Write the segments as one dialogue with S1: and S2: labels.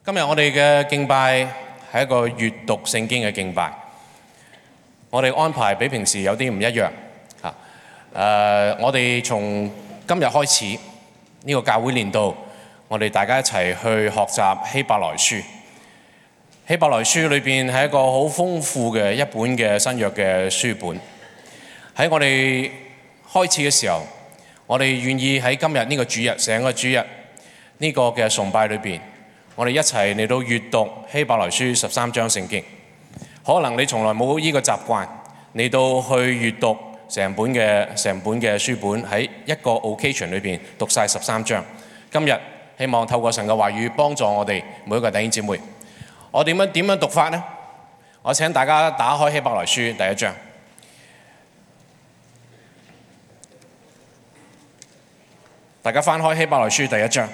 S1: 今日我哋嘅敬拜係一個閱讀聖經嘅敬拜，我哋安排比平時有啲唔一樣嚇。我哋從今日開始呢個教會年度，我哋大家一齊去學習希伯來書。希伯來書裏邊係一個好豐富嘅一本嘅新約嘅書本。喺我哋開始嘅時候，我哋願意喺今日呢個主日，成個主日呢個嘅崇拜裏邊，我哋一齊嚟到閱讀希伯來書13章聖經。可能你從來冇呢個習慣嚟到去閱讀成本嘅書本，喺一個 occasion 裏邊讀晒13章。今日希望透過神嘅話語幫助我哋每一個弟兄姊妹。我點樣讀法呢？我請大家打開希伯來書第一章。大家翻開希伯來書第一章。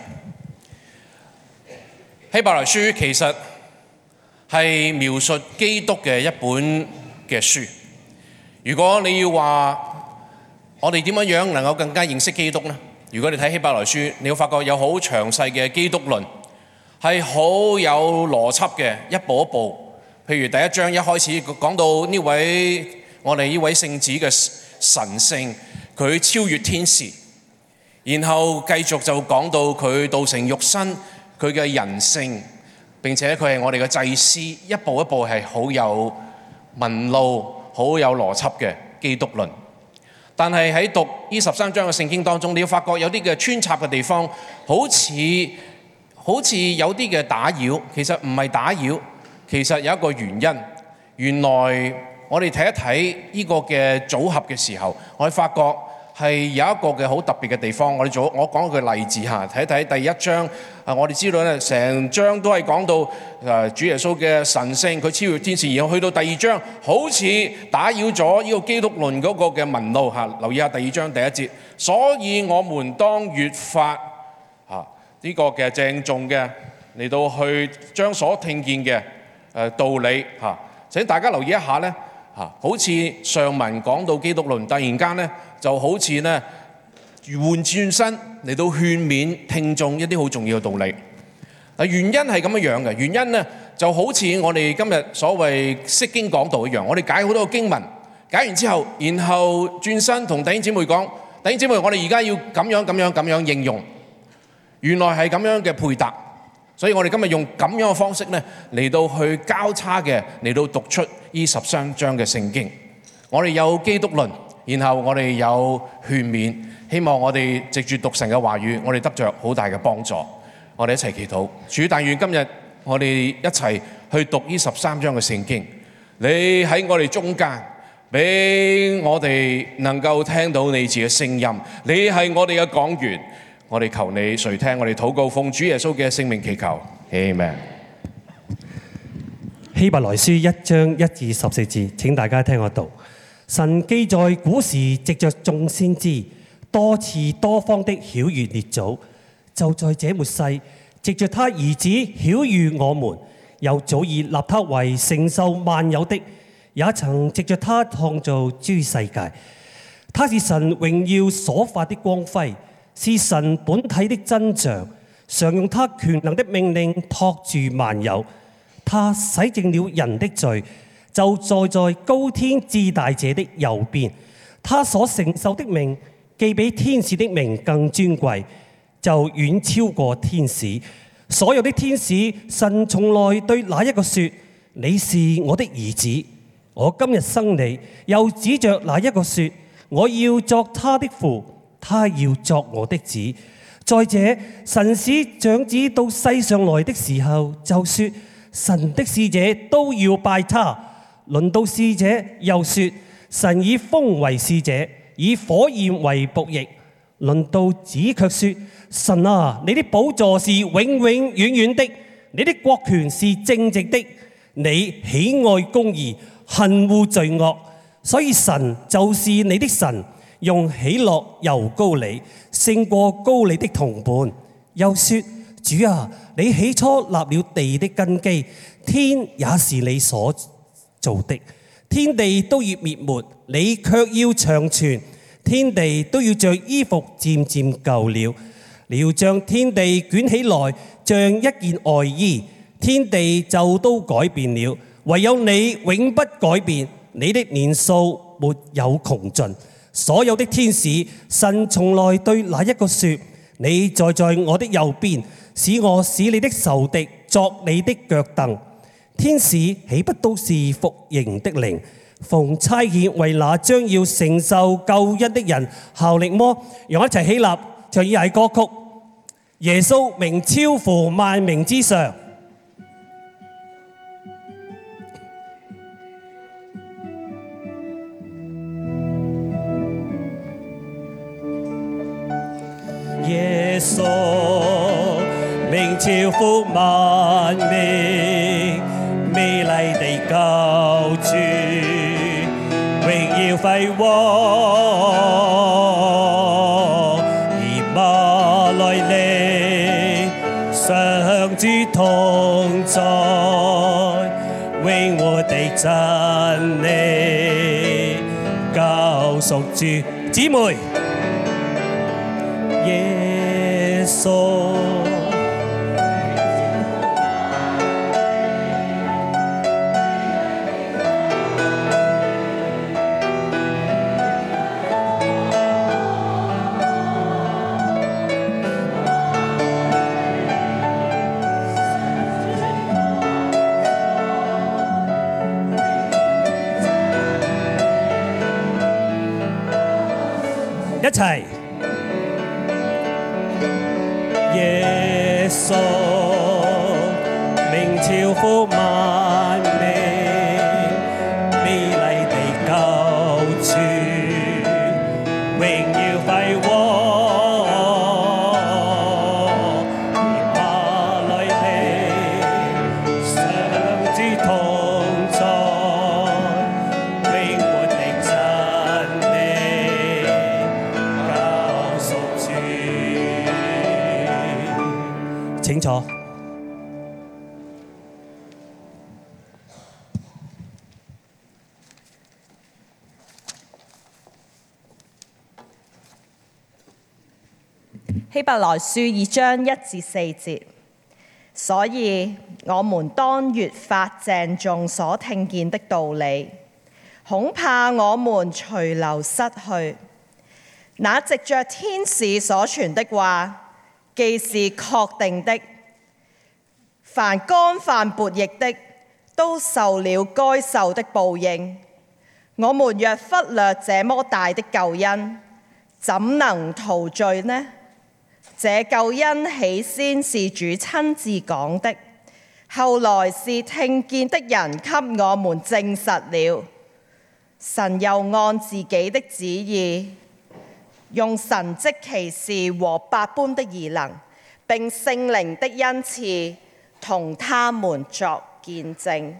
S1: 希伯來書其實係描述基督嘅一本嘅書。如果你要話我哋點樣能夠更加認識基督呢？如果你睇希伯來書，你會發覺有好詳細嘅基督論，係好有邏輯嘅，一步一步。譬如第一章一開始講到我哋呢位聖子嘅神性，佢超越天使，然後繼續就講到佢道成肉身，佢嘅人性，並且佢係我哋嘅祭司，一步一步係好有紋路、好有邏輯嘅基督論。但係喺讀呢13章嘅聖經當中，你要發覺有啲嘅穿插嘅地方，好似有啲嘅打擾，其實唔係打擾，其實有一個原因。原來我哋睇一睇呢個嘅組合嘅時候，我哋發覺係有一個嘅好特別嘅地方。我講一個例子嚇，睇一睇第一章。我哋知道咧，成章都係講到主耶穌嘅神性，佢超越天使。然後去到第二章，好似打擾咗呢個基督論嗰個嘅紋路嚇。留意下第二章第一節，所以我們當越發呢個嘅鄭重嘅嚟到去將所聽見嘅道理嚇。請大家留意一下咧嚇，好似上文講到基督論，突然間咧就好似咧換轉身嚟到勸勉聽眾一啲好重要嘅道理。原因係咁樣嘅，原因咧就好似我哋今日所謂釋經講道一樣，我哋解好多個經文，解完之後，然後轉身同弟兄姊妹講，弟兄姊妹，我哋而家要咁樣應用。原來係咁樣嘅配搭，所以我哋今日用咁樣嘅方式咧嚟到去交叉嘅嚟到讀出呢13章嘅聖經。我哋有基督論，然後我哋有勸勉，希望我哋藉住讀神嘅話語，我哋得着好大嘅幫助。我哋一齊祈禱，主，但願今日我哋一齊去讀呢13章嘅聖經。你喺我哋中間，俾我哋能夠聽到你自己嘅聲音。你係我哋嘅講員。我哋求你垂聽我哋禱告，奉主耶穌嘅聖名祈求 Amen。
S2: 希伯來書1章1至14節，請大家聽我讀。神既在古時藉着眾先知多次多方的曉諭列祖，就在這末世藉着他兒子曉諭我們，又早已立他為承受萬有的，也曾藉着他創造諸世界。他是神榮耀所發的光輝，是神本體的真像，常用他權能的命令托住萬有。他洗淨了人的罪，就坐在高天至大者的右邊。他所承受的名，既比天使的名更尊貴，就遠超過天使。所有的天使，神從來對哪一個說：你是我的兒子，我今日生你；又指着哪一個說：我要作他的父，他要作我的子。再者，神使長子到世上來的時候，就說：神的使者都要拜他。輪到使者，又說：神以風為使者，以火焰為僕役。輪到子卻說：神啊，你的寶座是永永遠遠的，你的國權是正直的，你喜愛公義，恨惡罪惡，所以神就是你的神，用喜樂油膏你，勝過膏你的同伴。又說：主啊，你起初立了地的根基，天也是你所造的，天地都要滅沒，你卻要長存。天地都要像衣服漸漸舊了，你要將天地捲起來，像一件外衣， 天地就都改變了，唯有你永不改變，你的年數沒有窮盡。所有的天使，神從來對哪一個說：你在我的右邊，使你的仇敵作你的腳凳。天使豈不都是服刑的靈，奉差遣為那將要承受救恩的人效力麼？讓我一齊起立，唱以下歌曲：耶穌名超乎萬名之上。耶穌名超乎萬名，美麗的救主，榮耀輝煌，以馬內利，上主同在，永活的真理，救贖主。姊妹，耶穌。一齊，耶穌名超乎萬名，美麗的救主，榮耀輝煌，以馬內利，上主同在，永活的真理，救贖主。請坐。
S3: 希伯來書2章1至4節，所以我們當越發鄭重所聽見的道理，恐怕我們隨流失去。那藉着天使所傳的話，既是確定的，凡干犯悖逆的，都受了該受的報應。我們若忽略這麼大的救恩，怎能逃罪呢？這救恩起先是主親自講的，後來是聽見的人給我們證實了。神又按自己的旨意，用神蹟奇事和百般的異能，並聖靈的恩賜，同他們作見證。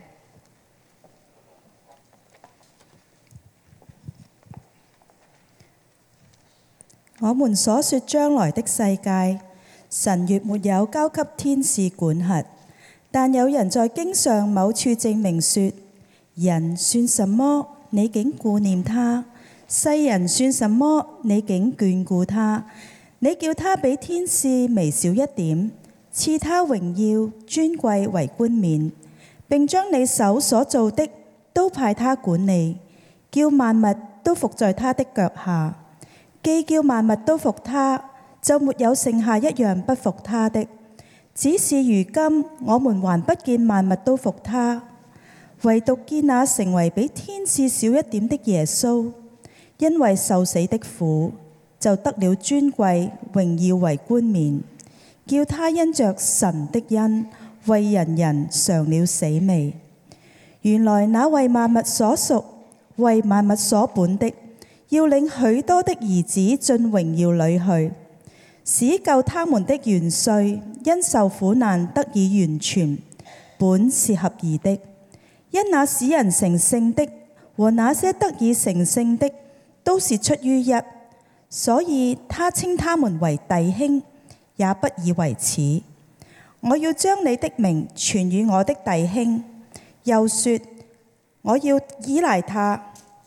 S4: 我們所說將來的世界，神越沒有交給天使管轄，但有人在經上某處證明說：人算什麼，你竟顧念他；世人算什麼，你竟眷顧他。你叫他比天使微小一點，賜他榮耀尊貴為冠冕，並將你手所造的都派他管理，叫萬物都服在他的腳下。既叫萬物都服他，就沒有剩下一樣不服他的。只是如今我們還不見萬物都服他，唯獨見那成為比天使小一點的耶穌，因為受死的苦，就得了尊貴榮耀為冠冕，叫他因着神的恩，為人人嘗了死味。原來那為萬物所屬、為萬物所本的，要領許多的兒子進榮耀裏去，使救他們的元帥因受苦難得以完全，本是合宜的。因那使人成聖的和那些得以成聖的，都是出於一，所以他稱他們為弟兄，也不以為恥。我要將你的名傳與我的弟兄，又說我要依賴他。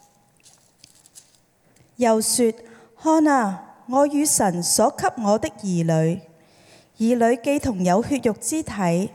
S4: 又說：看啊，我與神所給我的兒女既同有血肉之體，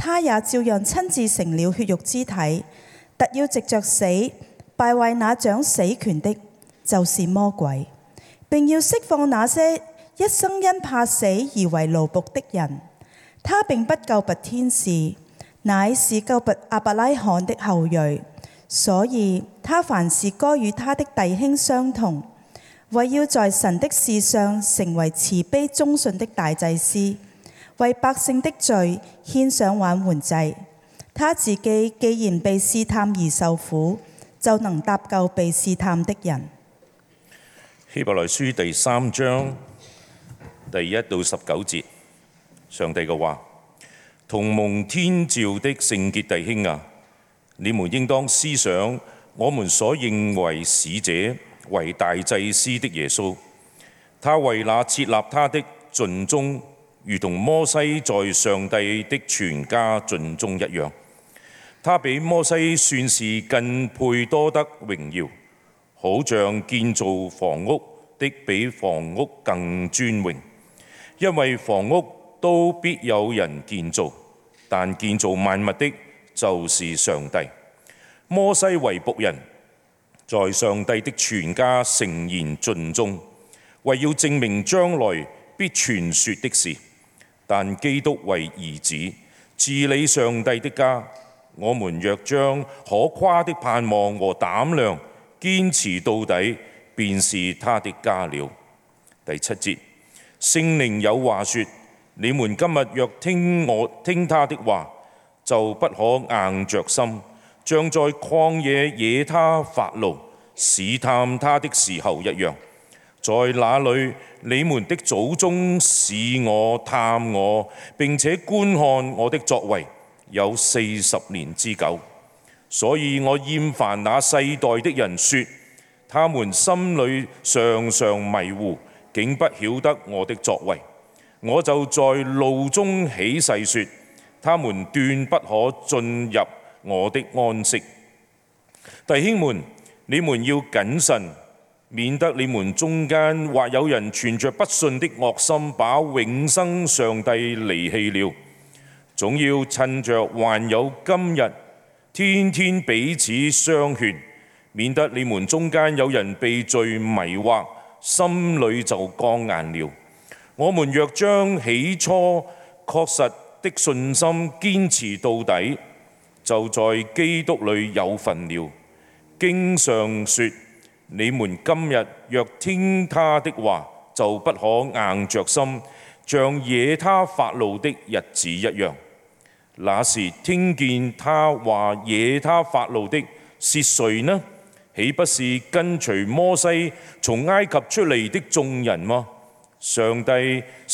S4: 他也照樣親自成了血肉之體，特要藉着死敗壞那掌死權的，就是魔鬼，並要釋放那些一生因怕死而為奴僕的人。他並不救拔天使，乃是救拔亞伯拉罕的後裔，所以他凡事該與他的弟兄相同，為要在神的事上成為慈悲忠信的大祭司，為百姓的罪獻上挽回祭。他自己既然被試探而受苦，就能搭救被試探的人。
S5: 希伯來書第3章第1到19節，上帝嘅話：同蒙天召的聖潔弟兄啊，你們應當思想我們所認為使者為大祭司的耶穌，他為那設立他的盡忠，如同摩西在上帝的全家盡忠一樣。他比摩西算是更配多得榮耀，好像建造房屋的比房屋更尊榮。因為房屋都必有人建造，但建造萬物的就是上帝。摩西為僕人，在上帝的全家誠然盡忠，為要證明將來必傳說的事。但基督為兒子，治理上帝的家。我們若將可誇的盼望和膽量堅持到底，便是他的家了。第7節，聖靈有話說：你們今日若聽他的話，就不可硬着心，像在曠野惹他發怒、試探他的時候一樣。在那裏，你們的祖宗試我、探我，並且觀看我的作為，有40年之久。所以我厭煩那世代的人說，他們心裏常常迷糊，竟不曉得我的作為。我就在怒中起誓說，他們斷不可進入我的安息。弟兄們，你們要謹慎，免得你們中間或有人存着不信的惡心，把永生上帝離棄了。總要趁着還有今日，天天彼此相勸，免得你們中間有人被罪迷惑，心裏就剛硬了。我們若將起初確實的信心堅持到底，就在基督裏有份了。經上說，你們今日若聽他的話，就不可硬着心，像惹他發怒的日子一樣。那時聽見他話惹他發怒的是誰呢？豈不是跟隨摩西從埃及出嚟的眾人嗎？上帝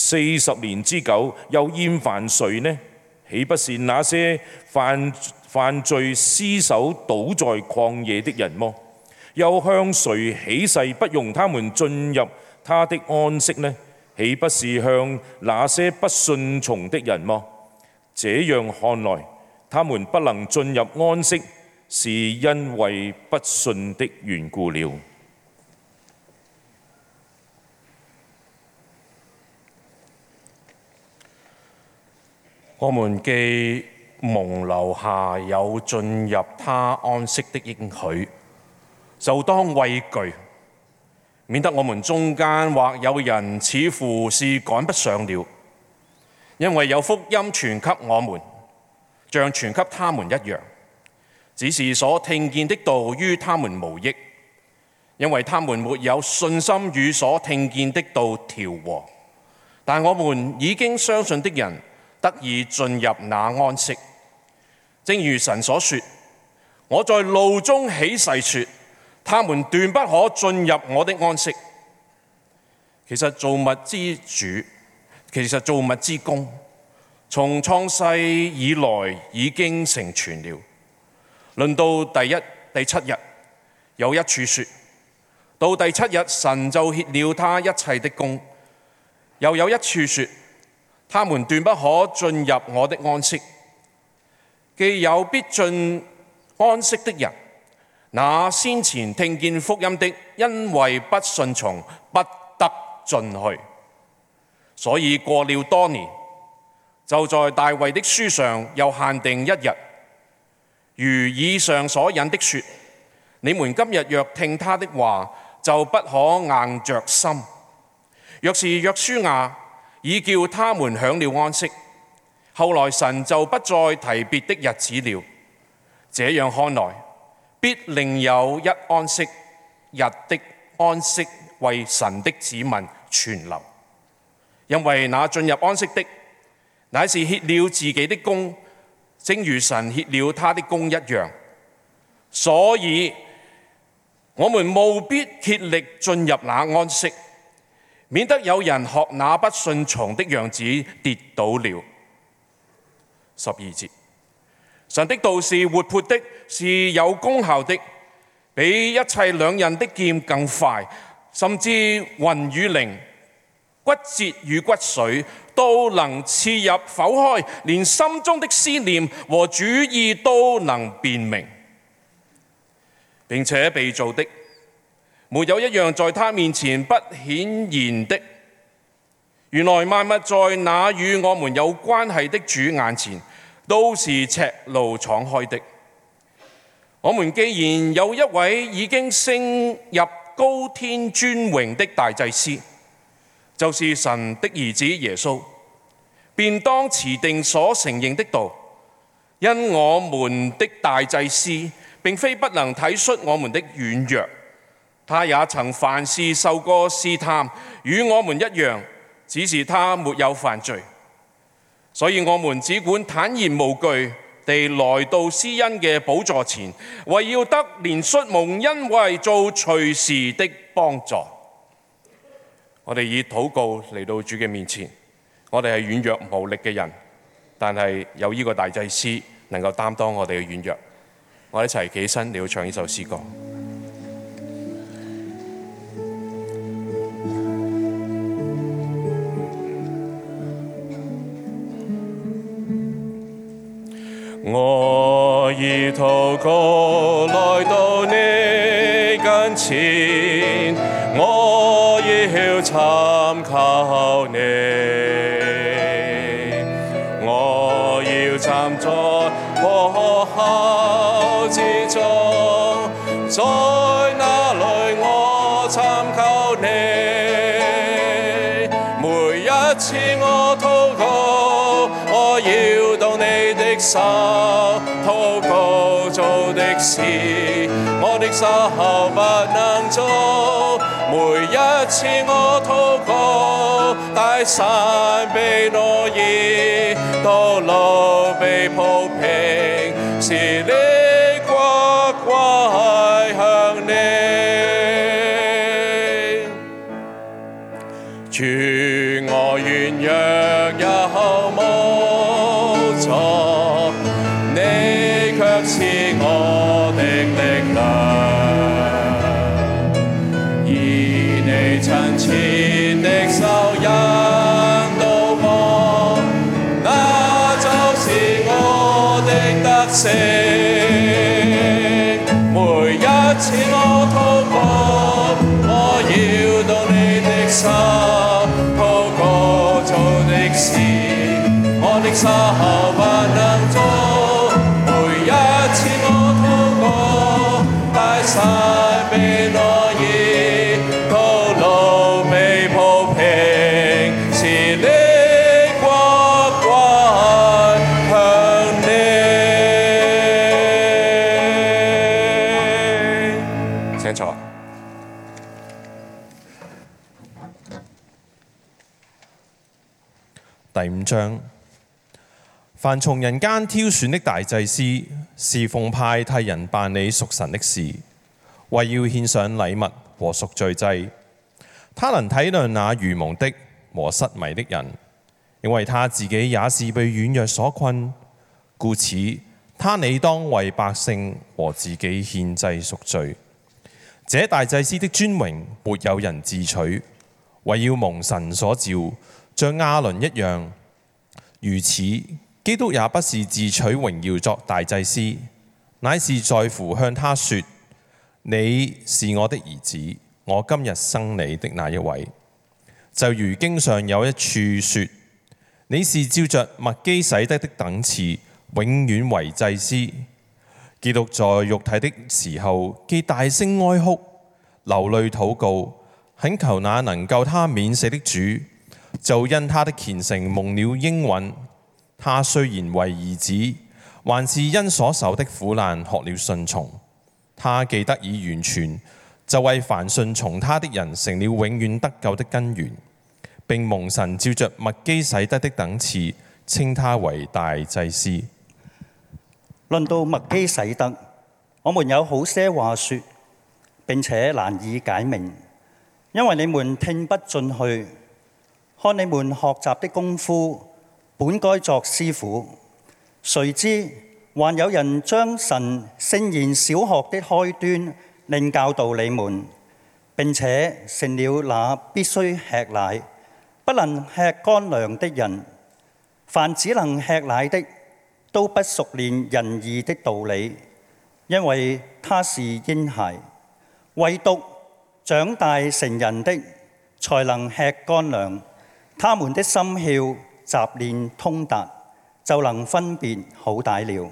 S5: 40年之久又厭煩誰呢？豈不是那些犯罪屍首倒在曠野的人麼？又向誰起誓不容他們進入他的安息呢？豈不是向那些不順從的人麼？這樣看來，他們不能進入安息，是因為不信的緣故了。
S1: 我們既蒙留下有進入他安息的應許，就當畏懼，免得我們中間或有人似乎是趕不上了。因為有福音傳給我們，像傳給他們一樣，只是所聽見的道於他們無益，因為他們沒有信心與所聽見的道調和。但我們已經相信的人得以進入那安息。正如神所說，我在怒中起誓說，他們斷不可進入我的安息。其實造物之功，從創世以來已經成全了。論到第七日，有一處說，到第7日神就歇了他一切的工。又有一處說，他們斷不可進入我的安息。既有必進安息的人，那先前聽見福音的，因為不順從，不得進去。所以過了多年， 就在大衛的書上又限定一日，如以上所引的說：你們今日若聽他的話，就不可硬着心。若是約書亞已叫他們享了安息，後來神就不再提別的日子了。這樣看來，必另有一安息日的安息為神的子民存留，因為那進入安息的，乃是歇了自己的工，正如神歇了他的工一樣。所以我們務必竭力進入那安息，免得有人學那不順從的樣子跌倒了。12節，神的道是活潑的，是有功效的，比一切兩刃的劍更快，甚至魂與靈、骨節與骨髓都能刺入剖開，連心中的思念和主意都能辨明。並且被造的，沒有一樣在他面前不顯然的。原來萬物在那與我們有關係的主眼前，都是赤露敞開的。我們既然有一位已經升入高天尊榮的大祭司，就是神的兒子耶穌，便當持定所承認的道。因我們的大祭司並非不能體恤我們的軟弱，他也曾凡事受過試探，與我們一樣，只是他沒有犯罪。所以我們只管坦然無懼地來到施恩嘅寶座前，為要得憐恤蒙恩惠，做隨時的幫助。我哋以禱告嚟到主嘅面前，我哋係軟弱無力嘅人，但係有呢個大祭司能夠擔當我哋嘅軟弱。我哋一齊起身嚟到唱呢首詩歌。我以禱告來到你跟前，我要參靠你，我要站在火口之中，在那裏我參靠你。每一次我禱告，我要到你的手，禱告做的事，我的手不能做。每一次我禱告，大山被挪移，道路被鋪平，是你國歸向你。主，我軟弱又無助，你卻是我的力量，以你親切的手引導我，那就是我的得勝。每一次我禱告，我要到你的手，禱告做的事，我的手不能做。每一次我禱告，大山被挪移，道路被鋪平，是你國歸向你。請坐。
S6: 第5章，凡從人間挑選的大祭司，是奉派替人辦理屬神的事，為要獻上禮物和贖罪祭。他能體諒那愚蒙的和失迷的人，因為他自己也是被軟弱所困，故此他理當為百姓和自己獻祭贖罪。這大祭司的尊榮沒有人自取，為要蒙神所召，像亞倫一樣。如此，基督也不是自取榮耀作大祭司，乃是在乎向他說：你是我的兒子，我今日生你的那一位。就如經上有一處說： 你是照着麥基洗德的等次，永遠為祭司。基督在肉體的時候，既大聲哀哭，流淚禱告，懇求那能救他免死的主，就因他的虔誠蒙了應允。他雖然為兒子，還是因所受的苦難學了順從。他既得以完全，就為凡順從他的人成了永遠得救的根源，並蒙神照着麥基洗德的等次，稱他為大祭司。
S7: 論到麥基洗德，我們有好些話說，並且難以解明，因為你們聽不進去。看你們學習的功夫，本該作師傅，誰知還有人將神聖言小學的開端另教導你們，並且成了那必須吃奶，不能吃乾糧的人。凡只能吃奶的，都不熟練仁義的道理，因為他是嬰孩；唯獨長大成人的，才能吃乾糧。他們的心竅習練通達，就能分別好歹了。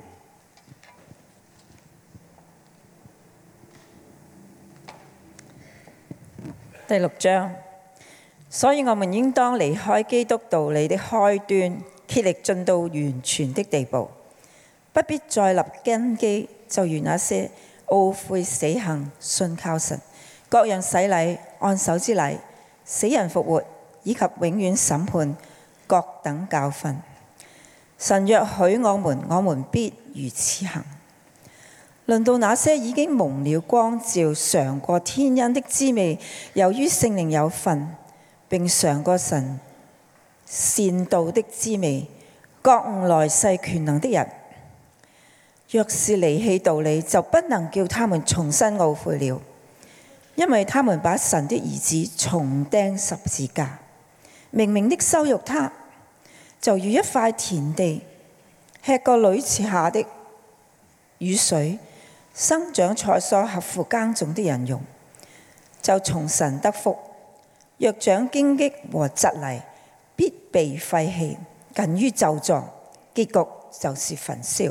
S8: 第6章，所以我們應當離開基督道理的開端，竭力進到完全的地步，不必再立根基，就如那些懊悔死行、信靠神、各樣洗禮、按手之禮、死人復活以及永遠審判各等教訓。神若許我們必如此行。論到那些已經蒙了光照、嘗過天恩的滋味，由於聖靈有份，並嘗過神善道的滋味，覺悟來世權能的人，若是離棄道理，就不能叫他們重新懊悔了，因為他們把神的兒子重釘十字架，明明的羞辱他，就如一塊田地，吃過屢次下的雨水，生長菜蔬合乎耕種的人用，就從神得福；若長荊棘和蒺藜，必被廢棄，近於咒詛，結局就是焚燒。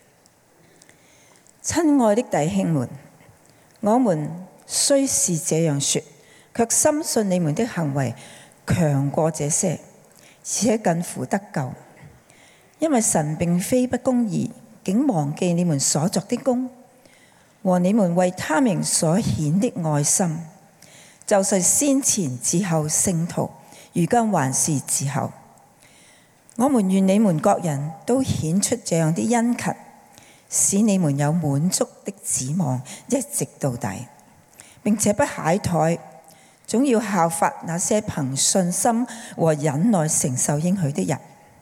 S8: 親愛的弟兄們，我們雖是這樣說，卻深信你們的行為強過這些，而且近乎得救。因為神並非不公義，竟忘記你們所作的工和你們為他名所顯的愛心，就是先前伺候聖徒，如今還是伺候。我們願你們各人都顯出這樣的殷勤，使你們有滿足的指望，一直到底，並且不懈怠，總要效法那些憑信心和忍耐承受應許的人。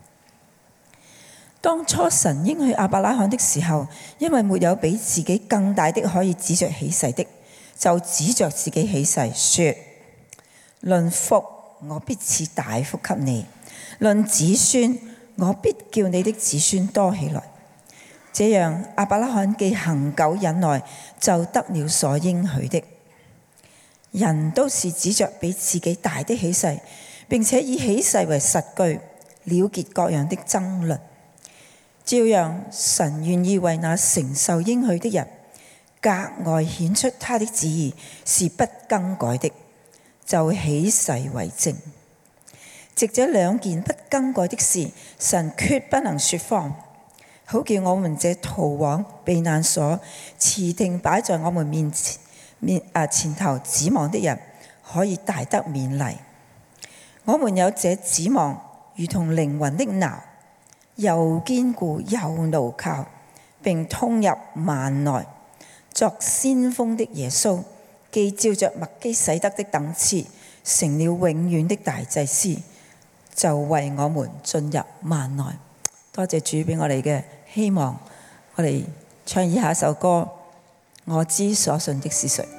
S8: 當初神應許亞伯拉罕的時候，因為沒有比自己更大的可以指着起誓的，就指着自己起誓說：論福，我必賜大福給你；論子孫，我必叫你的子孫多起來。這樣亞伯拉罕既恒久忍耐，就得了所應許的。人都是指着比自己大的起誓，並且以起誓為實據，了結各樣的爭論。照樣，神願意為那承受應許的人，格外顯出他的旨意是不更改的，就起誓為證。藉這兩件不更改的事，神決不能說謊，好叫我們這逃往避難所、持定擺在我們前頭指望的人，可以大得勉勵。我們有這指望，如同靈魂的錨，又堅固又牢靠，並通入幔內。作先鋒的耶穌，既照着麥基洗德的等次，成了永遠的大祭司，就為我們進入幔內。多謝主俾我哋嘅希望，我哋唱以下一首歌，我知所信的是誰。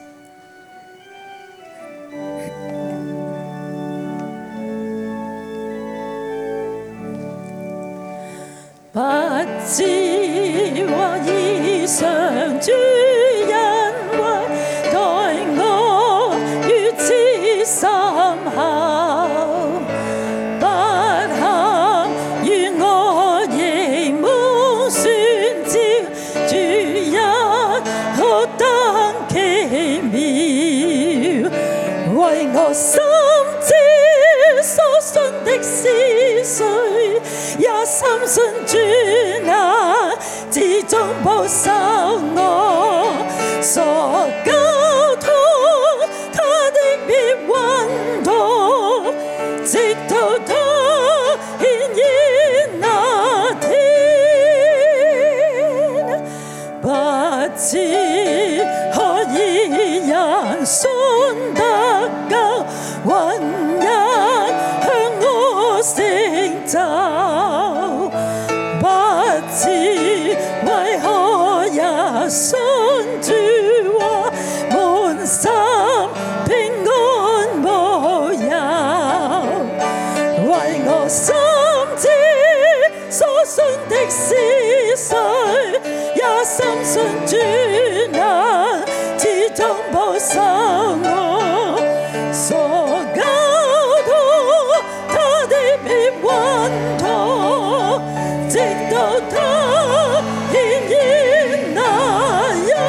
S9: 不知或以上主恩惠待我如此深厚，不肯深信主啊，始終保守我，所交託他的必穩妥，直到他顯現那天。不知何以人信得救，還一向我成就，不知為何也信主話滿心平安無憂，為我深知所信的是誰，也深信主啊，始終保守我，所交託他的必穩妥，直到他顯現那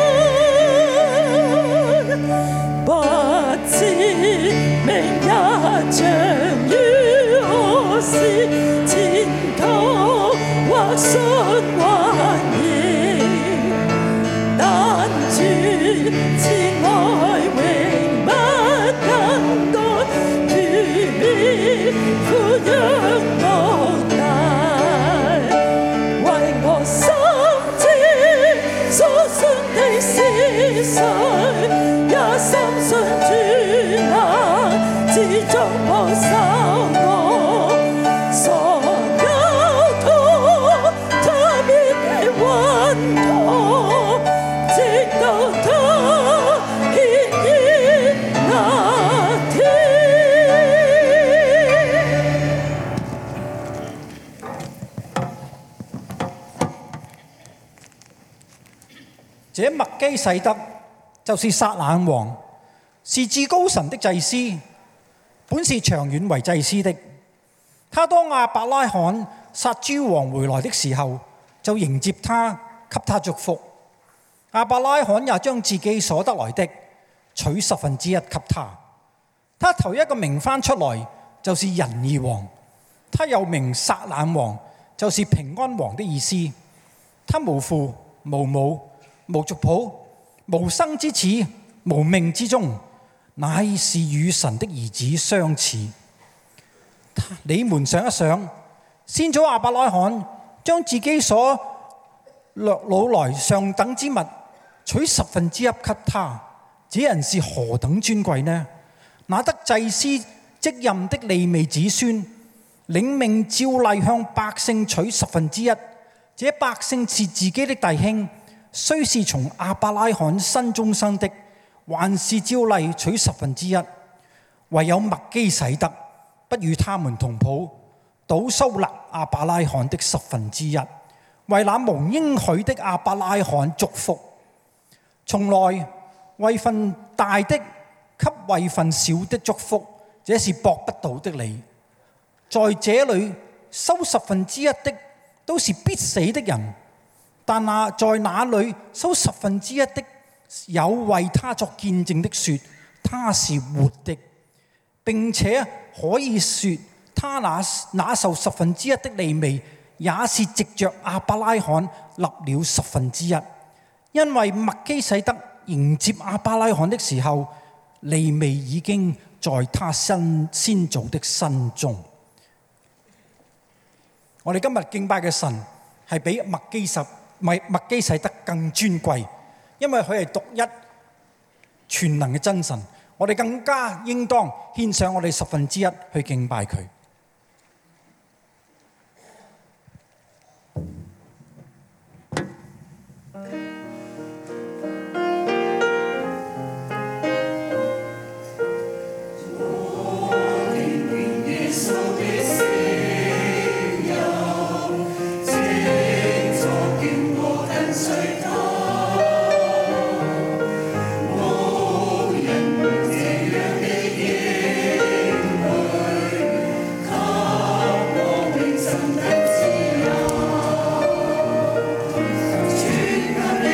S9: 日，不知明日將於何時，前途或順或逆，但主慈愛永不更改，主必撫養我大，為我深知所信的是誰，也深信主啊，始終保守我，所交託他必穩妥，直到他顯現那天。
S10: 這麥基洗德就是撒冷王，是至高神的祭司，本是長遠為祭司的。他當亞伯拉罕殺諸王回來的時候，就迎接他，給他祝福。亞伯拉罕也將自己所得來的取1/10給他。他頭一個名翻出來就是仁義王，他又名撒冷王，就是平安王的意思。他無父無母無族譜，無生之始，無命之終，乃是與神的兒子相似。你們想一想，先祖亞伯拉罕將自己所掠擄來上等之物取1/10給他，這人是何等尊貴呢？那得祭司職任的利未子孫，領命照例向百姓取1/10，這百姓是自己的弟兄，雖是從亞伯拉罕身中生的，還是照例取1/10。唯有麥基洗德不與他們同譜，倒收納亞伯拉罕的1/10，為那蒙應許的亞伯拉罕祝福。從來位份大的給位份小的祝福，這是駁不倒的理。在這裏收1/10的都是必死的人，但在那裏收1/10的，有為他作見證的說他是活的，並且可以說他那受1/10的利未，也是藉着亞伯拉罕立了1/10。因為麥基洗德迎接亞伯拉罕的時候，利未已經在他先祖的身中。我哋今日敬拜嘅神係比麥基洗德更尊貴，因為佢係獨一全能嘅真神。我哋更加應當獻上我哋1/10去敬拜佢。
S11: 全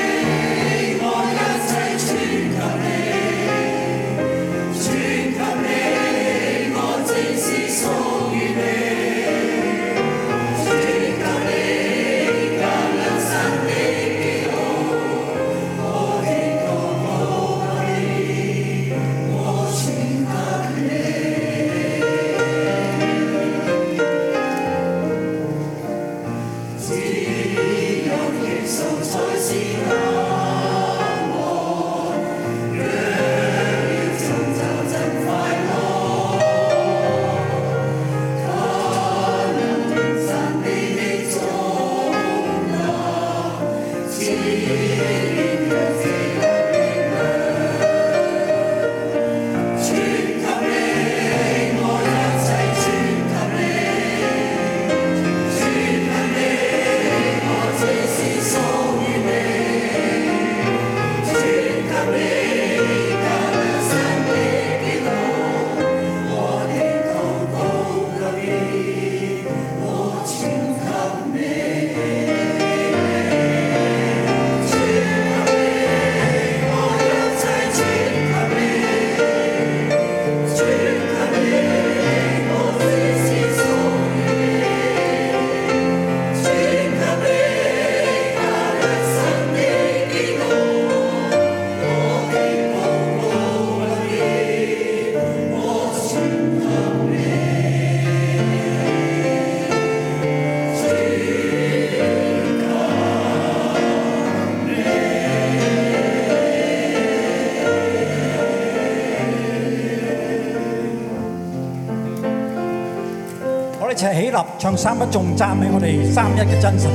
S10: 一齊起立唱三不頌讚美我哋三一嘅真神。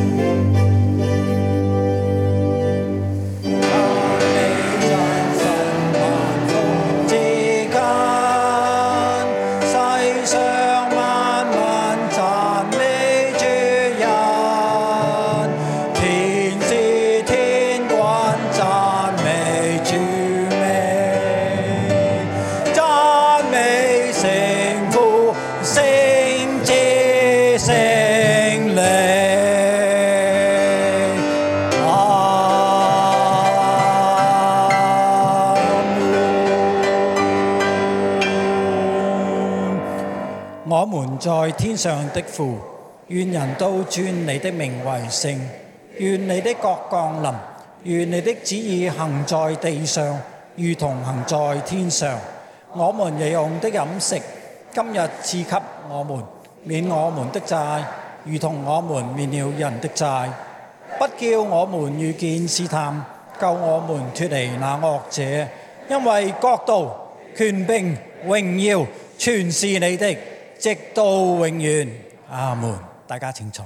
S10: 我們在天上的父，願人都尊你的名為聖，願你的國降臨，願你的旨意行在地上，如同行在天上。我們日用的飲食，今日賜給我們，免我們的債，如同我們免了人的債。不叫我們遇見試探，救我們脫離那惡者。因為國度、權柄、榮耀，全是你的，直到永遠。阿門。大家請坐。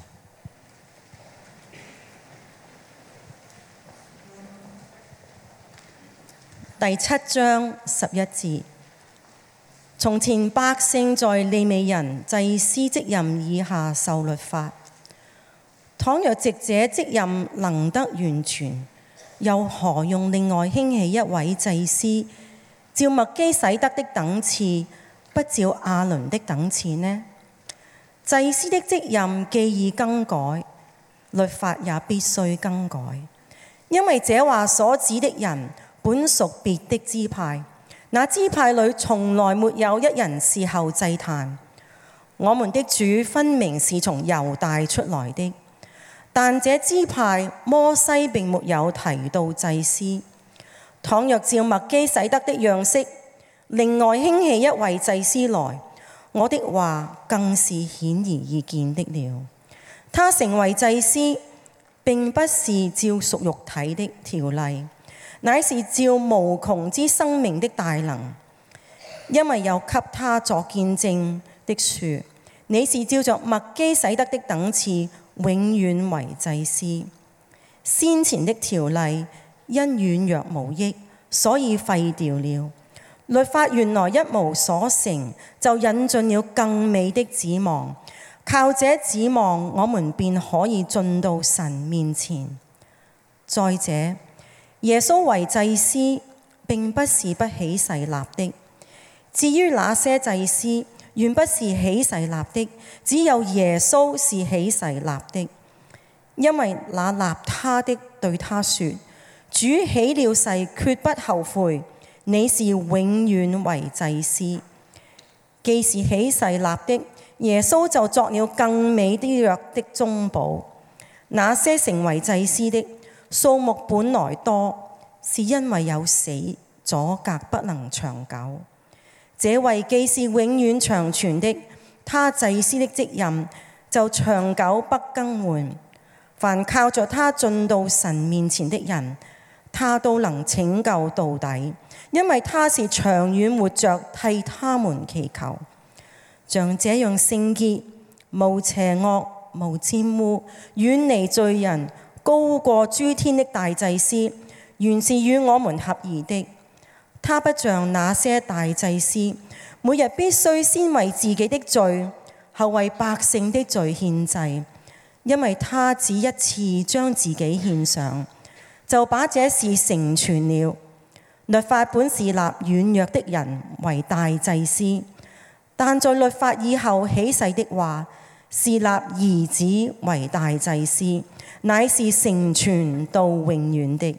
S3: 第7章11節。從前百姓在利未人祭司職任以下受律法，倘若藉這職任能得完全，又何用另外興起一位祭司，照麥基洗德的等次，不照亞倫的等次呢？祭司的職任既已更改，律法也必須更改，因為這話所指的人本屬別的支派，那支派裏從來沒有一人伺候祭壇。我們的主分明是從猶大出來的，但這支派摩西並沒有提到祭司。倘若照麥基洗德的樣式，另外興起一位祭司來，我的話更是顯而易見的了。他成為祭司，並不是照屬肉體的條例，乃是照無窮之生命的大能，因為有給他作見證的說，你是照着麥基洗德的等次，永遠為祭司。先前的條例因軟弱無益，所以廢掉了。律法原來一無所成，就引進了更美的指望。靠這指望，我們便可以進到神面前。再者，耶穌為祭司並不是不起誓立的。至於那些祭司，原不是起誓立的，只有耶穌是起誓立的。因為那立他的對他說：主起了誓，決不後悔。你是永遠為祭司。既是起誓立的，耶穌就作了更美的約的中保。那些成為祭司的數目本來多，是因為有死阻隔不能長久。這位既是永遠長存的，他祭司的職任就長久不更換。凡靠着他進到神面前的人，他都能拯救到底，因為他是長遠活着替他們祈求。像這樣聖潔、無邪惡、無玷污、遠離罪人、
S11: 高過諸天的大祭司，原是與我們合宜的。他不像那些大祭司，每日必須先為自己的罪，後為百姓的罪獻祭，因為他只一次將自己獻上，就把這事成全了。律法本是立軟弱的人為大祭司，但在律法以後起誓的話，是立兒子為大祭司，乃是成全到永遠的。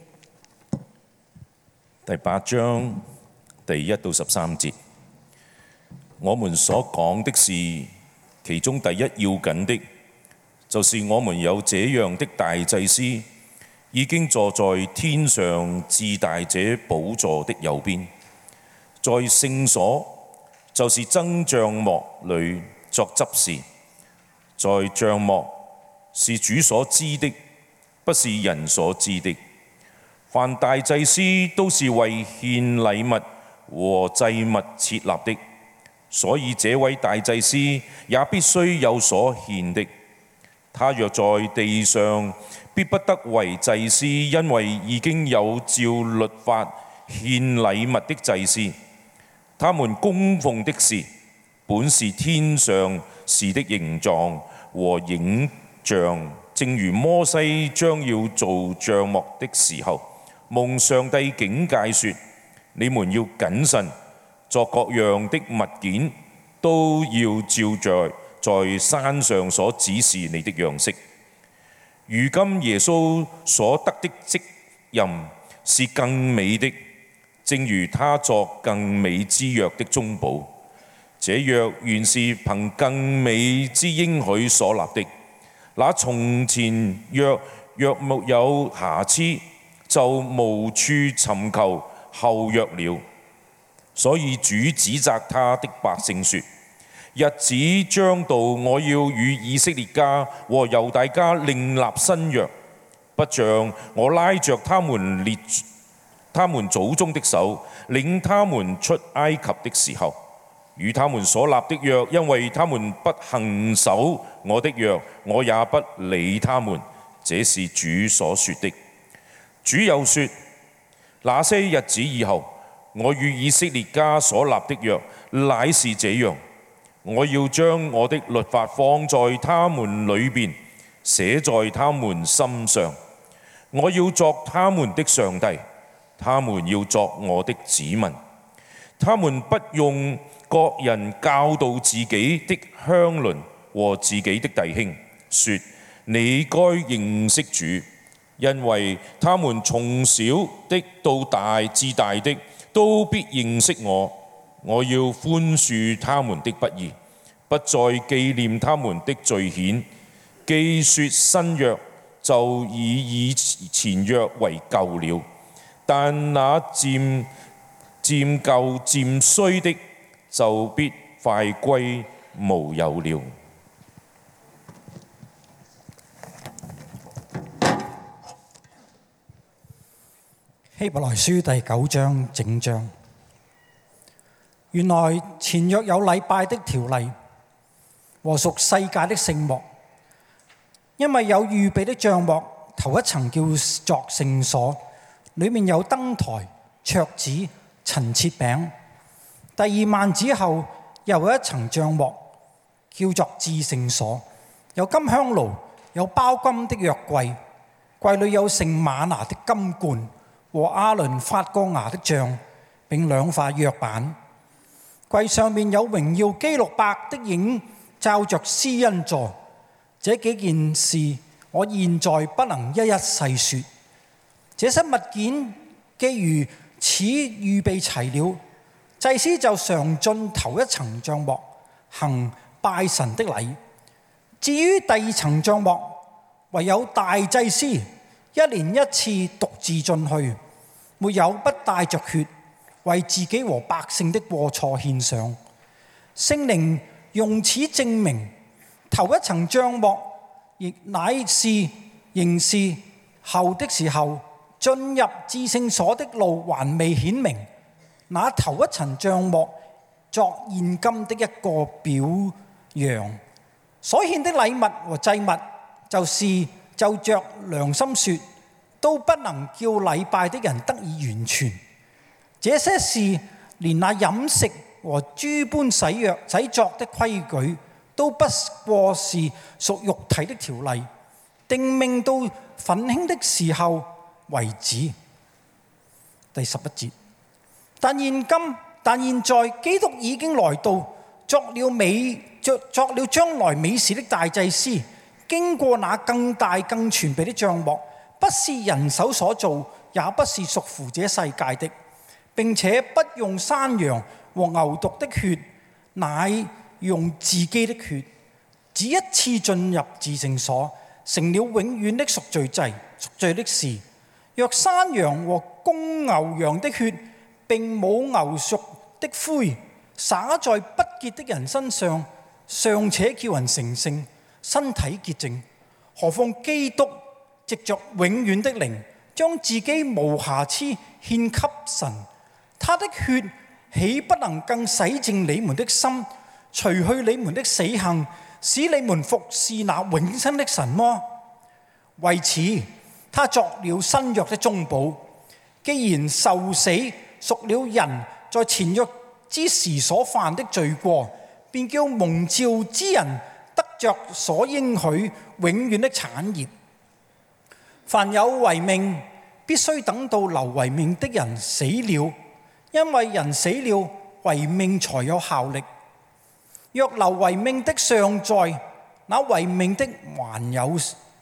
S5: 第8章第1到13節，我們所講的是其中第一要緊的，就是我們有這樣的大祭司，已經坐在天上至大者寶座的右邊，在聖所，就是真帳幕裏作執事。在帳幕是主所知的，不是人所知的。凡大祭司都是為獻禮物和祭物設立的，所以這位大祭司也必須有所獻的。他若在地上，必不得為祭司，因為已經有照律法獻禮物的祭司。他們供奉的事，本是天上事的形狀和影像，正如摩西將要做帳幕的時候，蒙上帝警戒說：你們要謹慎，作各樣的物件，都要照在山上所指示你的樣式。如今耶穌所得的職任是更美的，正如他作更美之約的中保。這約原是憑更美之應許所立的。那從前若沒有瑕疵，就無處尋求後約了。所以主指責他的百姓說：日子將到，我要與以色列家和猶大家另立新約，不像我拉着他們祖宗的手，領他們出埃及的時候，與他們所立的約，因為他們不行守我的約，我也不理他們。這是主所說的。主又說：那些日子以後，我與以色列家所立的約，乃是這樣。我要將我的律法放在他們裏邊，寫在他們心上。我要作他們的上帝，他們要作我的子民。他們不用各人教導自己的鄉鄰和自己的弟兄，說：你該認識主，因為他們從小的到大至大的，都必認識我。我要寬恕他們的不義，不再紀念他們的罪愆。既說新約，就以前約為舊了。但那漸舊漸衰的，就必快歸無有了。
S10: 希伯來書第9章整章。原來前約有禮拜的條例和屬世界的聖幕，因為有預備的帳幕，頭一層叫作聖所，裡面有燈台、桌子、陳設餅。第二幔子後又有一層帳幕，叫做至聖所，有金香爐，有包金的約櫃，櫃裏有盛嗎哪的金罐和亞倫發過芽的杖，並2塊約版。櫃上面有榮耀基路伯的影罩着施恩座。這幾件事我現在不能一一細說。這些物件既如此預備齊了，祭司就上進頭一層帳幕，行拜神的禮。至於第二層帳幕，唯有大祭司一年一次獨自進去，沒有不帶着血，為自己和百姓的過錯獻上。聖靈用此證明，頭一層帳幕亦乃是仍是後的時候，進入至聖所的路還未顯明。那頭一層帳幕作現今的一個表樣，所獻的禮物和祭物，就是就着良心說，都不能叫禮拜的人得以完全。這些事連那飲食和諸般洗作的規矩，都不過是屬肉體的條例，定命到奮興的時候為止。第11節，但現在基督已經來到，作了將來美事的大祭司，經過那更大更全備的帳幕，不是人手所造，也不是屬乎這世界的，並且不用山羊和牛犢的血，乃用自己的血，只一次進入至聖所，成了永遠的贖罪祭，贖罪的事。若山羊和公牛羊的血並母牛犢的灰灑在不潔的人身上，尚且叫人成聖，身體潔淨，何況基督藉着永遠的靈，將自己無瑕疵獻給神，他的血豈不能更洗淨你們的心，除去你們的死行，使你們服侍那永生的神麼？為此，他作了新約的中保，既然受死贖了人在前約之時所犯的罪過，便叫蒙召之人得着所應許永遠的產業。凡有遺命，必須等到留遺命的人死了，因為人死了，遺命才有效力。若留遺命的尚在，那遺命的還有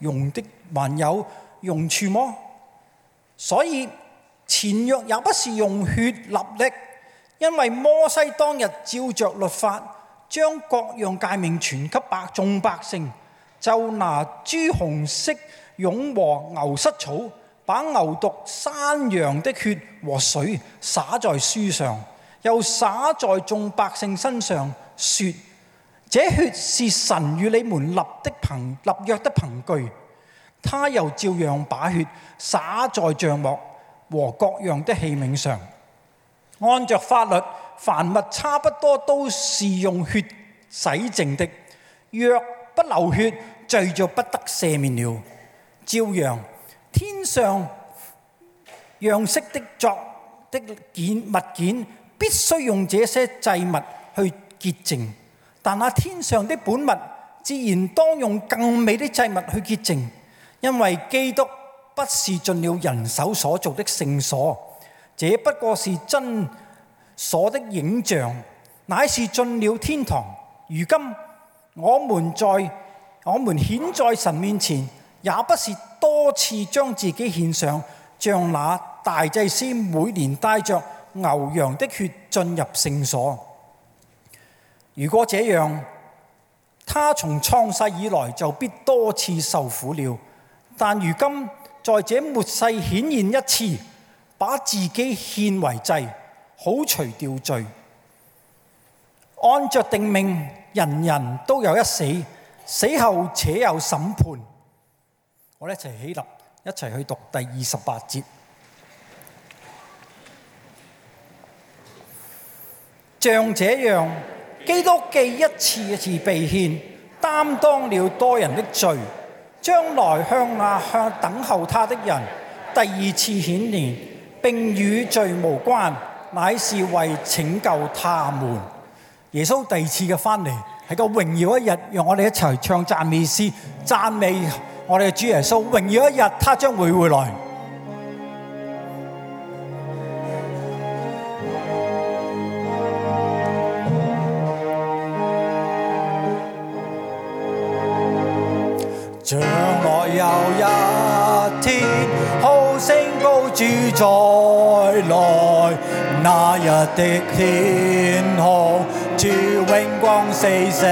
S10: 用處麼？所以前約也不是用血立的，因為摩西當日照着律法，將各樣誡命傳給眾百姓，就拿朱紅色絨和牛膝草，把牛犢、山羊的血和水灑在書上，又灑在眾百姓身上，說：這血是神與你們立約的憑據。他又照樣把血灑在帳幕和各樣的器皿上。按着法律，凡物差不多都是用血洗淨的，若不流血，罪就不得赦免了。照樣，天上樣式的作的物件必須用這些祭物去潔淨，但那天上的本物自然當用更美的祭物去潔淨，因為基督不是進了人手所造的聖所，這不過是真所的影像，乃是進了天堂。如今我們顯在神面前，也不是多次將自己獻上，像那大祭司每年帶着牛羊的血進入聖所。如果這樣，他從創世以來就必多次受苦了。但如今在這末世顯現一次，把自己獻為祭，好除掉罪。按着定命，人人都有一死，死後且有審判。我哋一齊起立，一齊去讀第28節。像這樣，基督既一次被獻，擔當了多人的罪，將來向等候他的人第二次顯現，並與罪無關，乃是為拯救他們。耶穌第二次嘅翻嚟係個榮耀一日，讓我哋一齊唱讚美詩，讚美我哋嘅主耶穌。榮耀一日，他將會回來。將來有一天，號聲高主再來，那日的天空主榮光四射，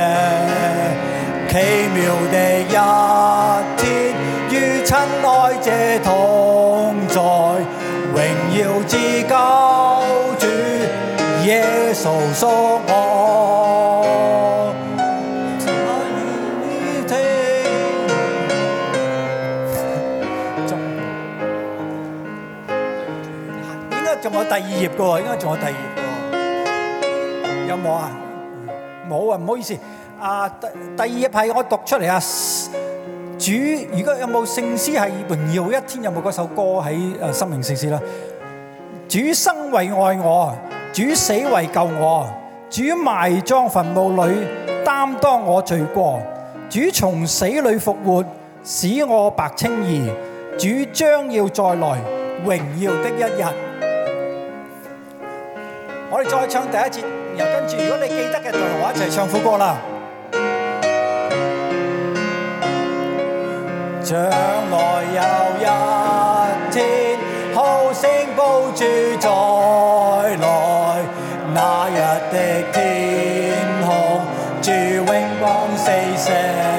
S10: 奇妙的一天，與親愛者同在，榮耀之救主耶穌屬我。仲有第二頁嘅喎，應該仲有第二頁嘅喎，有冇啊？冇啊，唔好意思。第二頁係我讀出嚟啊。 主，如果有冇聖詩係榮耀一天，有冇嗰首歌喺生命聖詩啦？主生為愛我，主死為救我，主埋葬墳墓裏，擔當我罪過，主從死裏復活，使我白稱義，主將要再來榮耀的一日。我哋再唱第一節，然後跟住，如果你記得嘅，就同我一齊唱副歌啦。將來有一天，號聲報主再來，那日的天空，主榮光四射，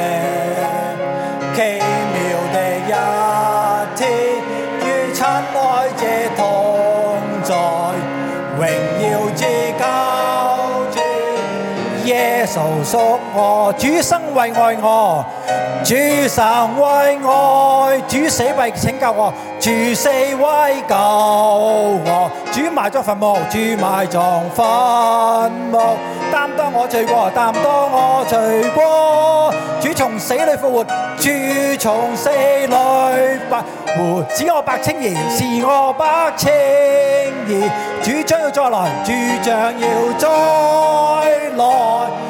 S10: 奇妙的一天，與親愛者同在，榮耀之救主，耶穌屬我，主生為愛我。主生為愛，主死為拯救我，主死為救我，主埋葬墳墓，主埋葬墳墓，擔當我罪過，擔當我罪過，主從死裏復活，主從死裏復活，使我白稱義，使我白稱義，主將要再來，主將要再來。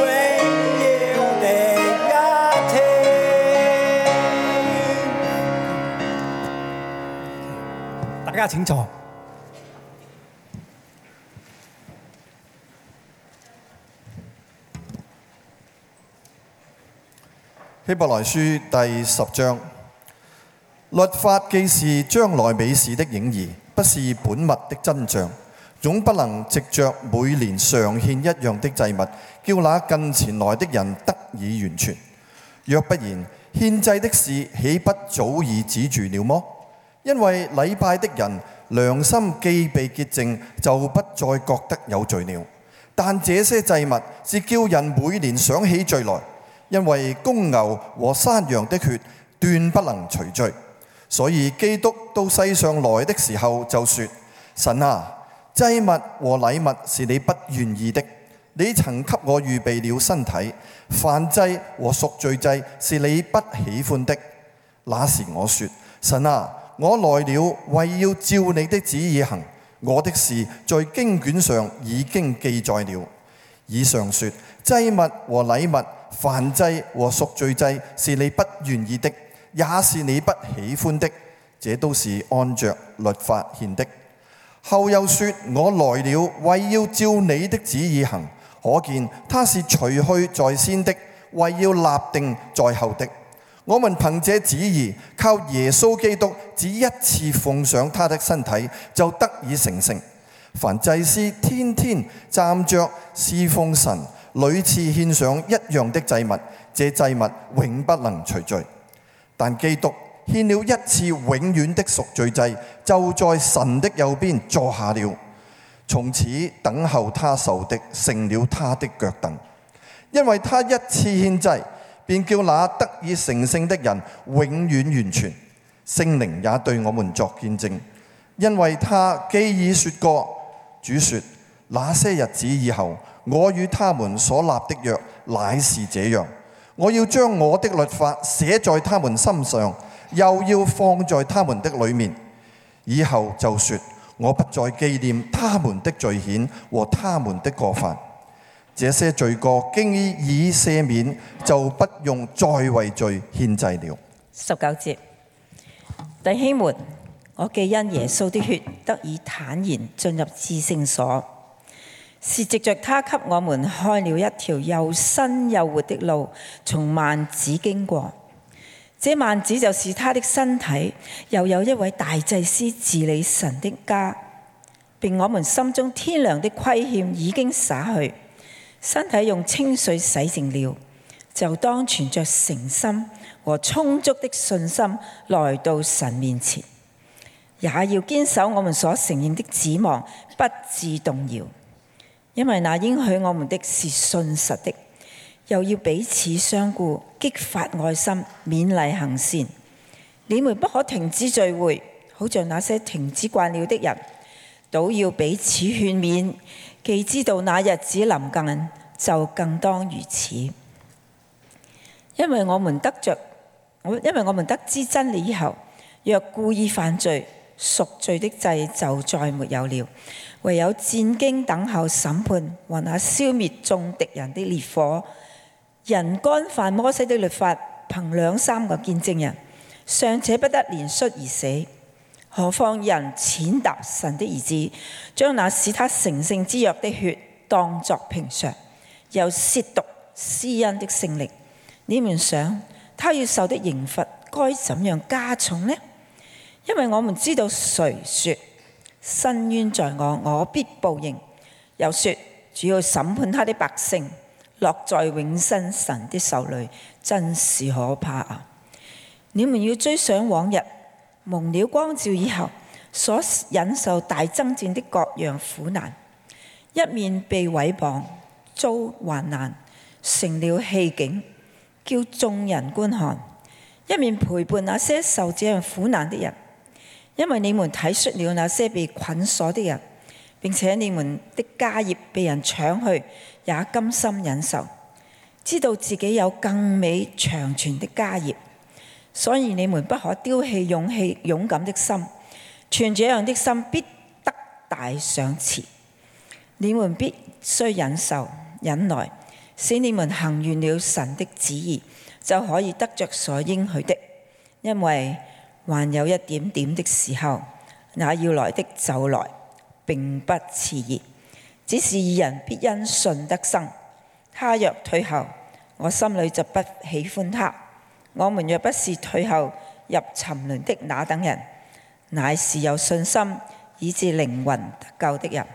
S10: 大家請坐。
S12: 希伯來書第10章，律法既是將來美事的影兒，不是本物的真像，總不能藉着每年常獻一樣的祭物，叫那近前來的人得以完全。若不然，獻祭的事豈不早已止住了麼？因為禮拜的人良心既被潔淨，就不再覺得有罪了。但這些祭物是叫人每年想起罪來，因為公牛和山羊的血斷不能除罪。所以基督到世上來的時候就說：神啊，祭物和禮物是你不願意的，你曾給我預備了身體；燔祭和贖罪祭是你不喜歡的。那時我說：神啊，我來了，為要照你的旨意行。我的事在經卷上已經記載了。以上說，祭物和禮物、燔祭和贖罪祭是你不願意的，也是你不喜歡的，這都是按着律法獻的。後又說，我來了，為要照你的旨意行。可見他是除去在先的，為要立定在後的。我們憑這旨意，靠耶穌基督只一次奉上他的身體，就得以成聖。凡祭司天天站着侍奉神，屢次獻上一樣的祭物，這祭物永不能除罪。但基督獻了一次永遠的贖罪祭，就在神的右邊坐下了，從此等候他仇敵成了他的腳凳。因為他一次獻祭，便叫那得以成聖的人永遠完全。聖靈也對我們作見證，因為他既已說過，主說：那些日子以後，我與他們所立的約乃是這樣，我要將我的律法寫在他們心上，又要放在他們的裏面。以後就說：我不再紀念他們的罪愆和他們的過犯。這些罪過經已赦免，就不用再為罪獻祭了。
S8: 19節，弟兄們，我既因耶穌的血得以坦然進入至聖所，是藉着他給我們開了一條又新又活的路，從幔子經過。這幔子就是他的身體，又有一位大祭司治理神的家，並我們心中天良的虧欠已經灑去，身體用清水洗淨了，就當存着誠心和充足的信心來到神面前，也要堅守我們所承認的指望，不致動搖。因為那應許我們的是信實的，又要彼此相顧，激發愛心，勉勵行善。你們不可停止聚會，好像那些停止慣了的人，倒要彼此勸勉。既知道那日子臨近，就更當如此。因為我們得着因為我們得知真理以後，若故意犯罪，贖罪的祭就再沒有了，唯有戰兢等候審判和那消滅眾敵人的烈火。人干犯摩西的律法，憑兩三個見證人，尚且不得憐恤而死，何況人踐踏神的兒子，將那使他成聖之約的血當作平常，又褻瀆施恩的聖靈。你們想他要受的刑罰該怎樣加重呢？因為我們知道誰說伸冤在我，我必報應；又說主要審判他的百姓，落在永生神的手裏，真是可怕啊！你們要追想往日蒙了光照以後所忍受大爭戰的各樣苦難，一面被毀謗、遭患難，成了戲景，叫眾人觀看；一面陪伴那些受這樣苦難的人。因為你們體恤了那些被捆鎖的人，並且你們的家業被人搶去，也甘心忍受，知道自己有更美長存的家業，所以你們不可丟棄勇敢的心，存這樣的心必得大賞賜。你們必須忍受忍耐，使你們行完了神的旨意，就可以得着所應許的。因為還有一點點的時候，那要來的就來，並不遲延。只是義人必因信得生。他若退後，我心裏就不喜歡他。我們若不是退後入沉淪的那等人，乃是有信心以致靈魂得救的人。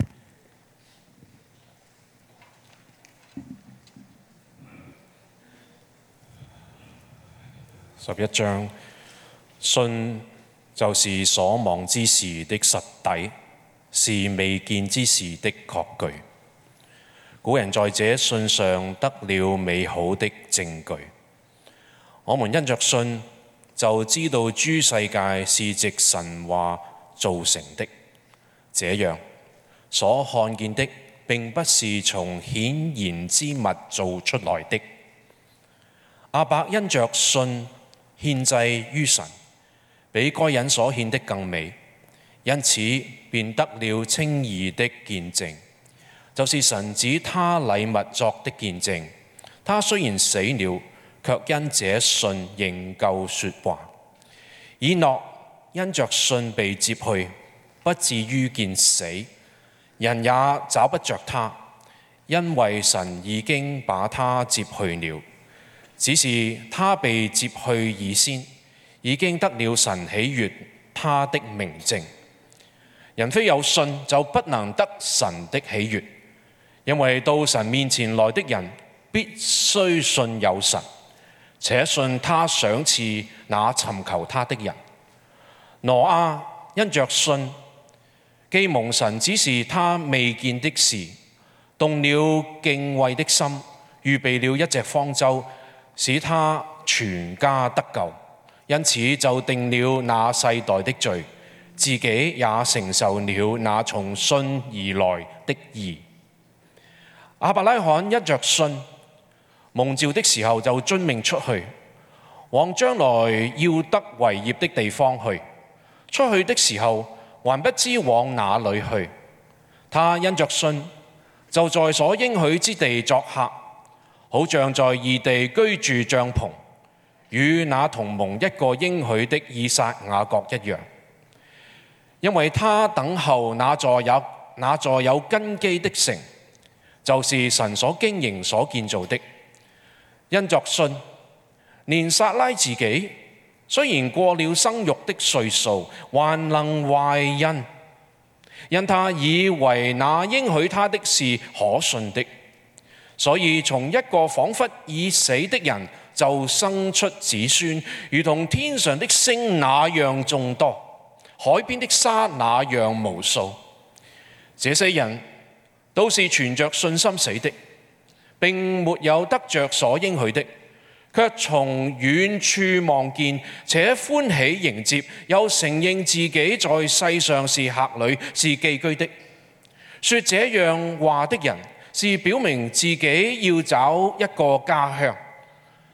S1: 11章，信就是所望之事的實底，是未見之事的確據。古人在這信上得了美好的證據。我們因着信，就知道諸世界是藉神話造成的。這樣，所看見的並不是從顯然之物造出來的。亞伯因着信獻祭於神，比該人所獻的更美，因此便得了稱義的見證，就是神指他禮物作的見證。他雖然死了，卻因這信仍舊說話。以諾因着信被接去，不至於見死，人也找不着他，因為神已經把他接去了。只是他被接去以先，已經得了神喜悅他的明證。人非有信就不能得神的喜悅，因為到神面前來的人必須信有神，且信他賞賜那尋求他的人。挪亞因着信，既蒙神指示他未見的事，動了敬畏的心，預備了一隻方舟，使他全家得救，因此就定了那世代的罪，自己也承受了那從信而來的義。亞伯拉罕因着信，蒙召的時候就遵命出去，往將來要得為業的地方去。出去的時候還不知往哪裏去，他因着信，就在所應許之地作客，好像在異地居住帳篷，與那同蒙一個應許的以撒雅各一樣。因為他等候那座有根基的城，就是神所經營所建造的。因着信，連撒拉自己雖然過了生育的歲數，還能懷孕，因他以為那應許他的是可信的。所以從一個彷彿已死的人就生出子孫，如同天上的星那樣眾多，海邊的沙那樣無數。這些人都是存着信心死的，並沒有得着所應許的，卻從遠處望見，且歡喜迎接，又承認自己在世上是客旅，是寄居的。說這樣話的人，是表明自己要找一個家鄉。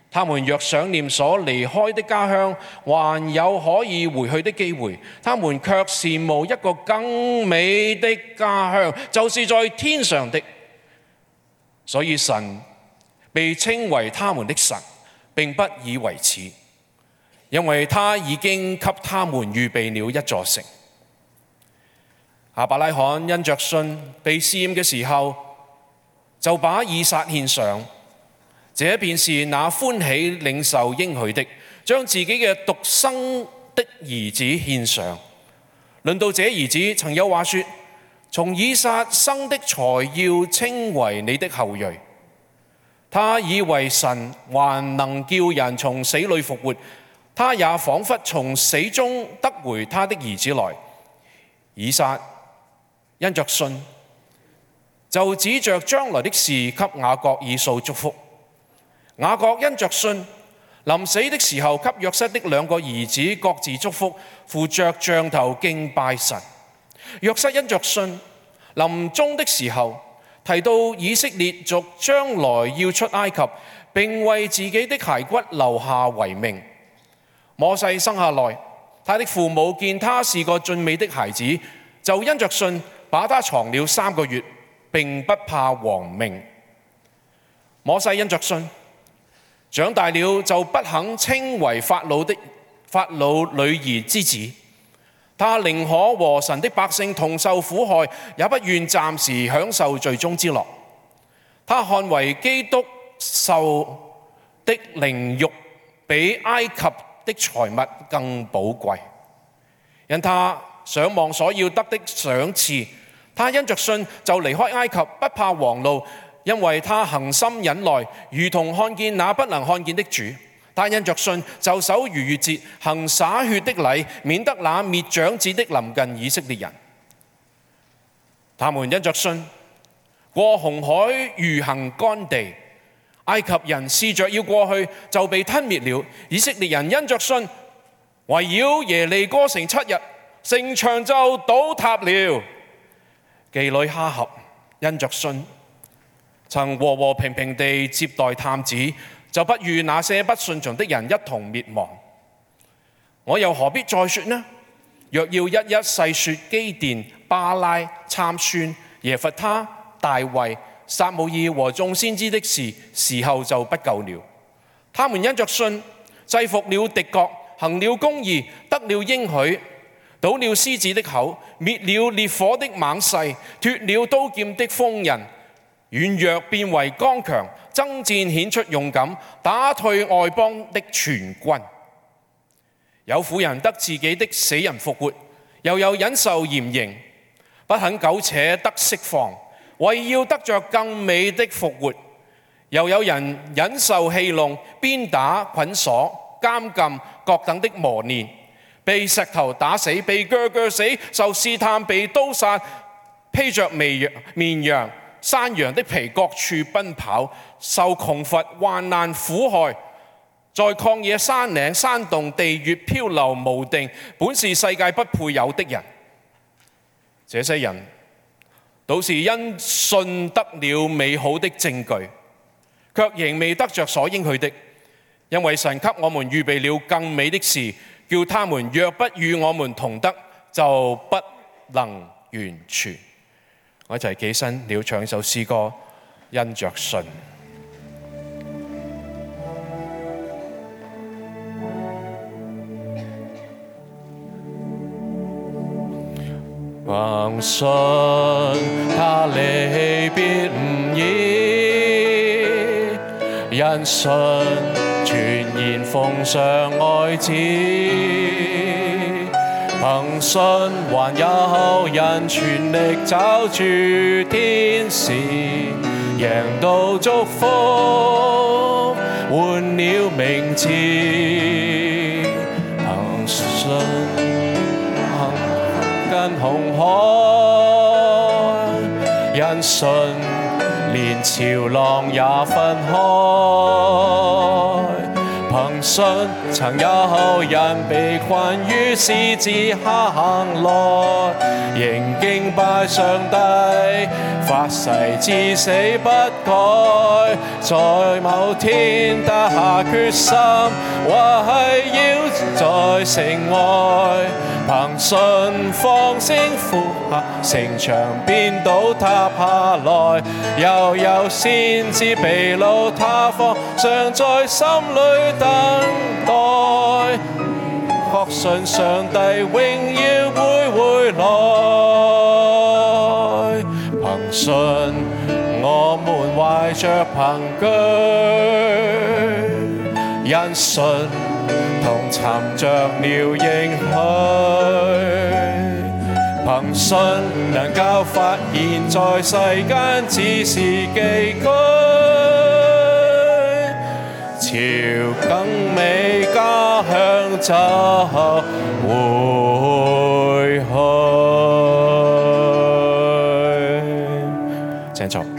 S1: 他們若想念所離開的家鄉，還有可以回去的機會，他們卻羨慕一個更美的家鄉，就是在天上的。所以神被稱為他們的神，並不以為恥，因為他已經給他們預備了一座城。亞伯拉罕因着信被試驗嘅時候，就把以撒獻上，這便是那歡喜領受應許的，將自己嘅獨生的兒子獻上。論到這兒子，曾有話說：從以撒生的才要稱為你的後裔。他以為神還能叫人從死裏復活，他也彷彿從死中得回他的兒子來。以撒因着信，就指着將來的事給雅各以掃祝福。雅各因着信，臨死的時候給約瑟的兩個兒子各自祝福，扶着杖頭敬拜神。約瑟因着信，臨終的時候提到以色列族將來要出埃及，並為自己的骸骨留下遺命。摩西生下來，他的父母見他是個俊美的孩子，就因着信把他藏了3個月，並不怕王命。摩西因着信，長大了就不肯稱為法老女兒之子，他寧可和神的百姓同受苦害，也不願暫時享受罪中之樂。他看為基督受的凌辱比埃及的財物更寶貴，因他想望所要得的賞賜。他因着信就離開埃及，不怕王怒，因為他恒心忍耐，如同看見那不能看見的主。他因着信就守逾越節，行灑血的禮，免得那滅長子的臨近以色列人。他們因着信過紅海，如行乾地。埃及人試着要過去，就被吞滅了。以色列人因着信圍繞耶利哥城7日，城牆就倒塌了。妓女哈合因着信曾和和平平地接待探子，就不與那些不順從的人一同滅亡。我又何必再說呢？若要一一細說基甸、巴拉、參孫、耶弗他、大衛、撒母耳和眾先知的事，時候就不夠了。他們因着信制服了敵國，行了公義，得了應許，堵了獅子的口，滅了烈火的猛勢，脫了刀劍的鋒刃，軟弱變為剛強，爭戰顯出勇敢，打退外邦的全軍。有婦人得自己的死人復活，又有忍受嚴刑，不肯苟且得釋放，為要得着更美的復活。又有人忍受戲弄、鞭打、捆鎖、監禁各等的磨練，被石頭打死，被鋸死，受試探，被刀殺，披着綿羊、山羊的皮，各處奔跑，受窮乏、患難、苦害，在曠野、山嶺、山洞、地穴漂流無定，本是世界不配有的人。這些人都是因信得了美好的證據，卻仍未得着所應許的，因為神給我們預備了更美的事，叫他們若不與我們同得，就不能完全。我一齊起身了唱一首詩歌，因着信。憑信他離別唔易，因信全然奉上愛子。憑信還有人全力找住天使，贏到祝福，換了名字。憑信跟紅海，因信連潮浪也分開。 憑信曾有人被困於獅子坑內，仍敬拜上帝，發誓至死不改。在某天打下決心，為要在城外，憑信放聲呼喊，城牆便倒塌下來。又有先知被擄他方，尚在心裏等待，確信上帝榮耀會回來。憑信我們懷着憑據，因信同尋着了應許，憑信能夠發現在世間只是寄居，朝更美家鄉走回去。請坐。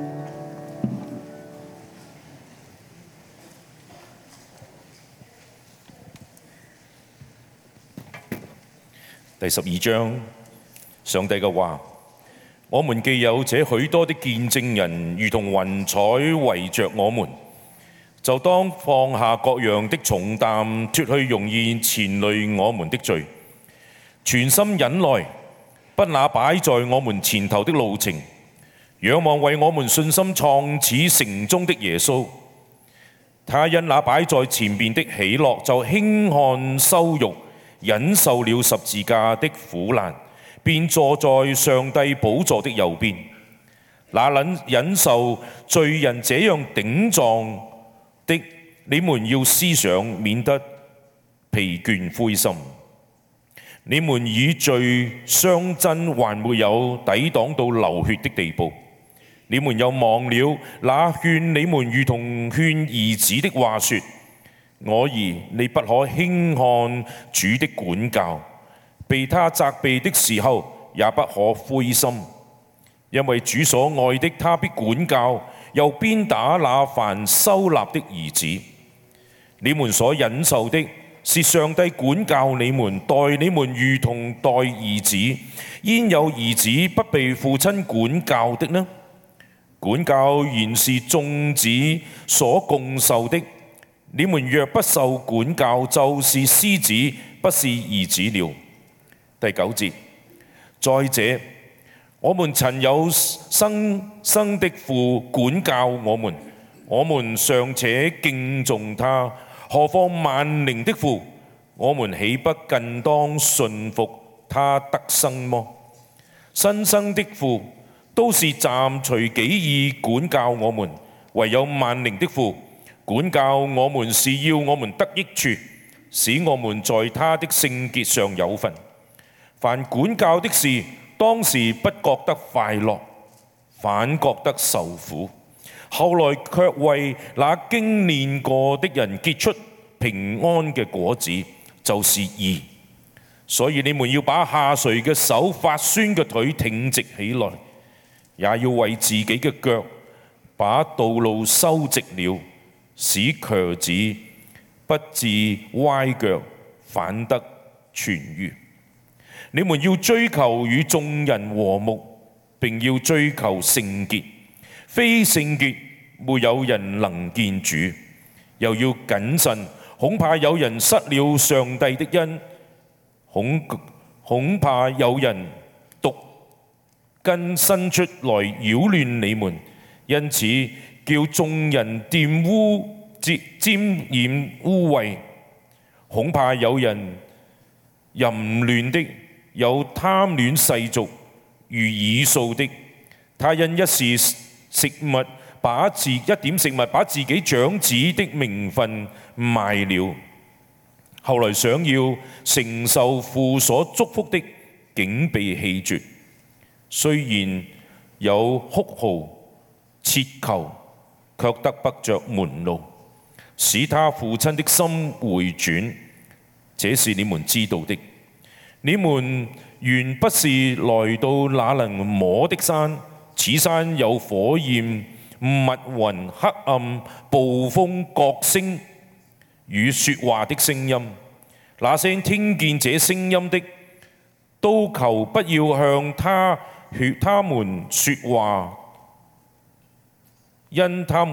S5: 第12章，上帝嘅話：我們既有這許多的見證人，如同雲彩圍着我們，就當放下各樣的重擔，脱去容易纏累我們的罪，全心忍耐，不那擺在我們前頭的路程，仰望為我們信心創始成終的耶穌。他因那擺在前面的喜樂，就輕看羞辱，忍受了十字架的苦難，便坐在上帝寶座的右邊。那能忍受罪人這樣頂撞的，你們要思想，免得疲倦灰心。你們與罪相爭，還沒有抵擋到流血的地步。你們又忘了那勸你們如同勸兒子的話說：我兒，你不可輕看主的管教，被他責備的時候也不可灰心，因為主所愛的他必管教，又鞭打那凡收納的兒子。你們所忍受的是上帝管教你們，待你們如同待兒子。焉有兒子不被父親管教的呢？管教原是眾子所共受的。你們若不受管教，就是私子，不是兒子了。第9節，再者，我們曾有生的父管教我們，我們尚且敬重他，何況萬靈的父？我們豈不更當順服他得生麼？新生的父都是暫隨己意管教我們，唯有萬靈的父管教我們，是要我們得益處，使我們在他的聖潔上有份。凡管教的事，當時不覺得快樂，反覺得受苦，後來卻為那經練過的人結出平安嘅果子，就是義。所以你們要把下垂嘅手、發酸嘅腿挺直起來，也要為自己嘅腳把道路修直了，使瘸子不致歪腳，反得痊癒。你們要追求與眾人和睦，並要追求聖潔。非聖潔，沒有人能見主。又要謹慎，恐怕有人失了上帝的恩，恐怕有人毒根生出來擾亂你們，因此叫眾人沾染污穢。恐怕有人淫亂的，有貪戀世俗如以掃的，他因一點食物把自己長子的名分賣了，後來想要承受父所祝福的，竟被棄絕。雖然有哭號切求，卻得不着門路，使他父親的心回轉。這是你們知道的。你們原不是來到那能摸的山，此山有火焰、密雲、黑暗、暴風、角聲， 與說話的聲音。那些聽見這聲音的，都求不要向他們說話，因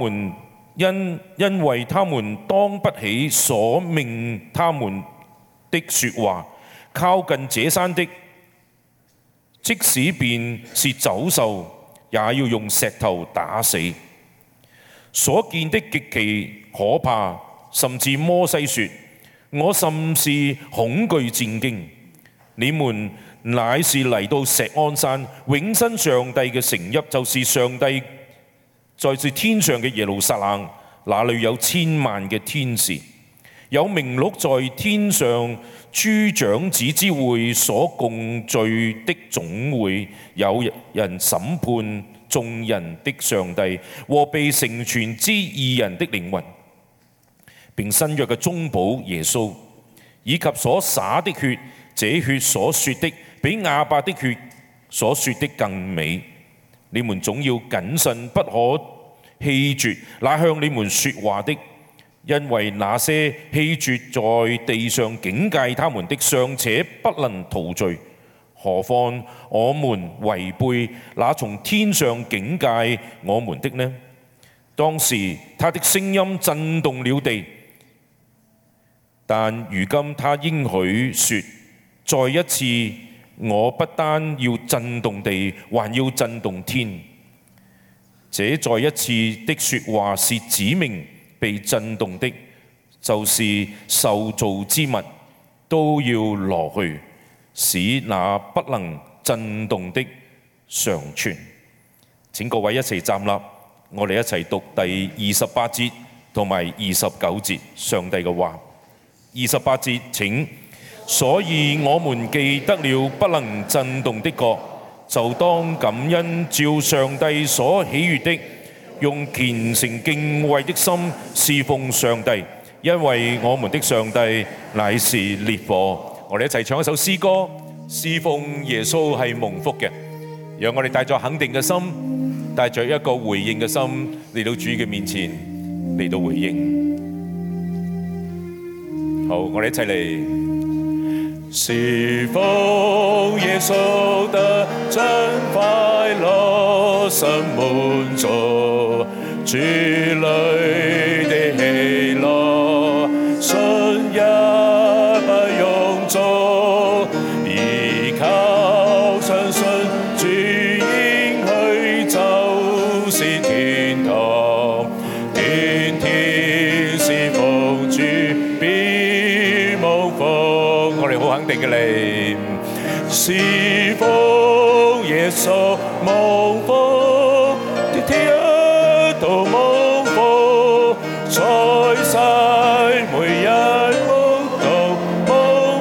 S5: 為他們當不起所命他們的說話。靠近這山的，即使便是走獸，也要用石頭打死。所見的極其可怕，甚至摩西說：我甚是恐懼戰驚。你們乃是嚟到錫安山，永生上帝嘅城邑，就是上帝在天上嘅耶路撒冷，那裏有千萬嘅天使，有名錄在天上諸長子之會所共聚的總會，有人審判眾人的上帝和被成全之義人的靈魂，並新約嘅中保耶穌，以及所灑的血，這血所說的比亞伯的血所說的更美。你們總要謹慎，不可棄絕那向你們說話的，因為那些棄絕在地上警戒他們的，尚且不能逃罪，何況我們違背那從天上警戒我們的呢？當時他的聲音震動了地，但如今他應許說：再一次，我不單要震動地，還要震動天。這再一次的說話是指明被震動的，就是受造之物都要挪去，使那不能震動的常存。請各位一齊站立，我哋一齊讀第28節同埋29節上帝嘅話。28節請。所以我們記得了不能震動的國，就當感恩，照上帝所喜悅的，用虔誠敬畏的心侍奉上帝，因為我們的上帝乃是烈火。我哋一齊唱一首詩歌，侍奉耶穌係蒙福嘅。讓我哋帶咗肯定嘅心，帶着一個回應嘅心嚟到主嘅面前嚟到回應。好，我哋一齊嚟。侍奉耶穌的真快樂，心滿足，主裏的喜樂，信也不用做，依靠相信主應許就是天堂，天天侍奉主必蒙福。我哋好肯定嘅嚟，侍奉耶穌蒙福，天都蒙福，在世每日都蒙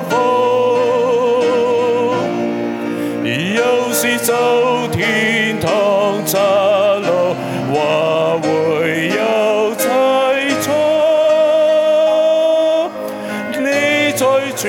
S5: 福，有時走天堂窄路，或會有凄楚，你在主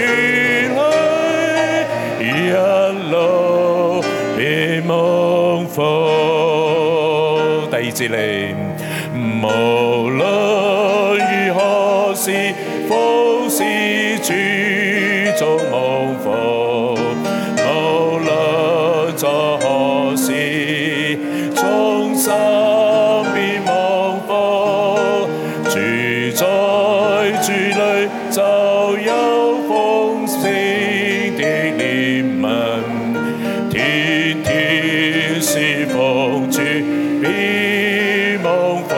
S5: 第二節嚟，無論如何是福是主做蒙福，無論做何事，衷心必蒙福。住在主裏就有豐盛的憐憫，天天侍奉主必蒙福，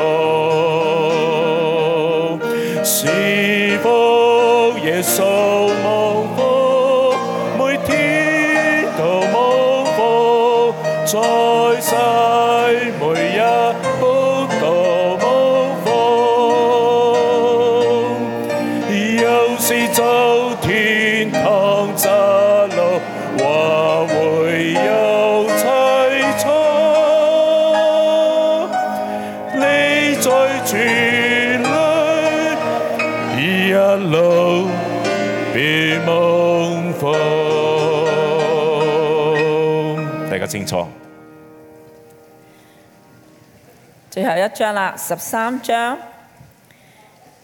S5: 侍奉耶穌蒙福，每天都蒙福，在世每日都蒙福，有時走天堂窄路，或會有凄楚，你在主裏一路必蒙福。大家清楚。
S8: 最後一章啦，13章。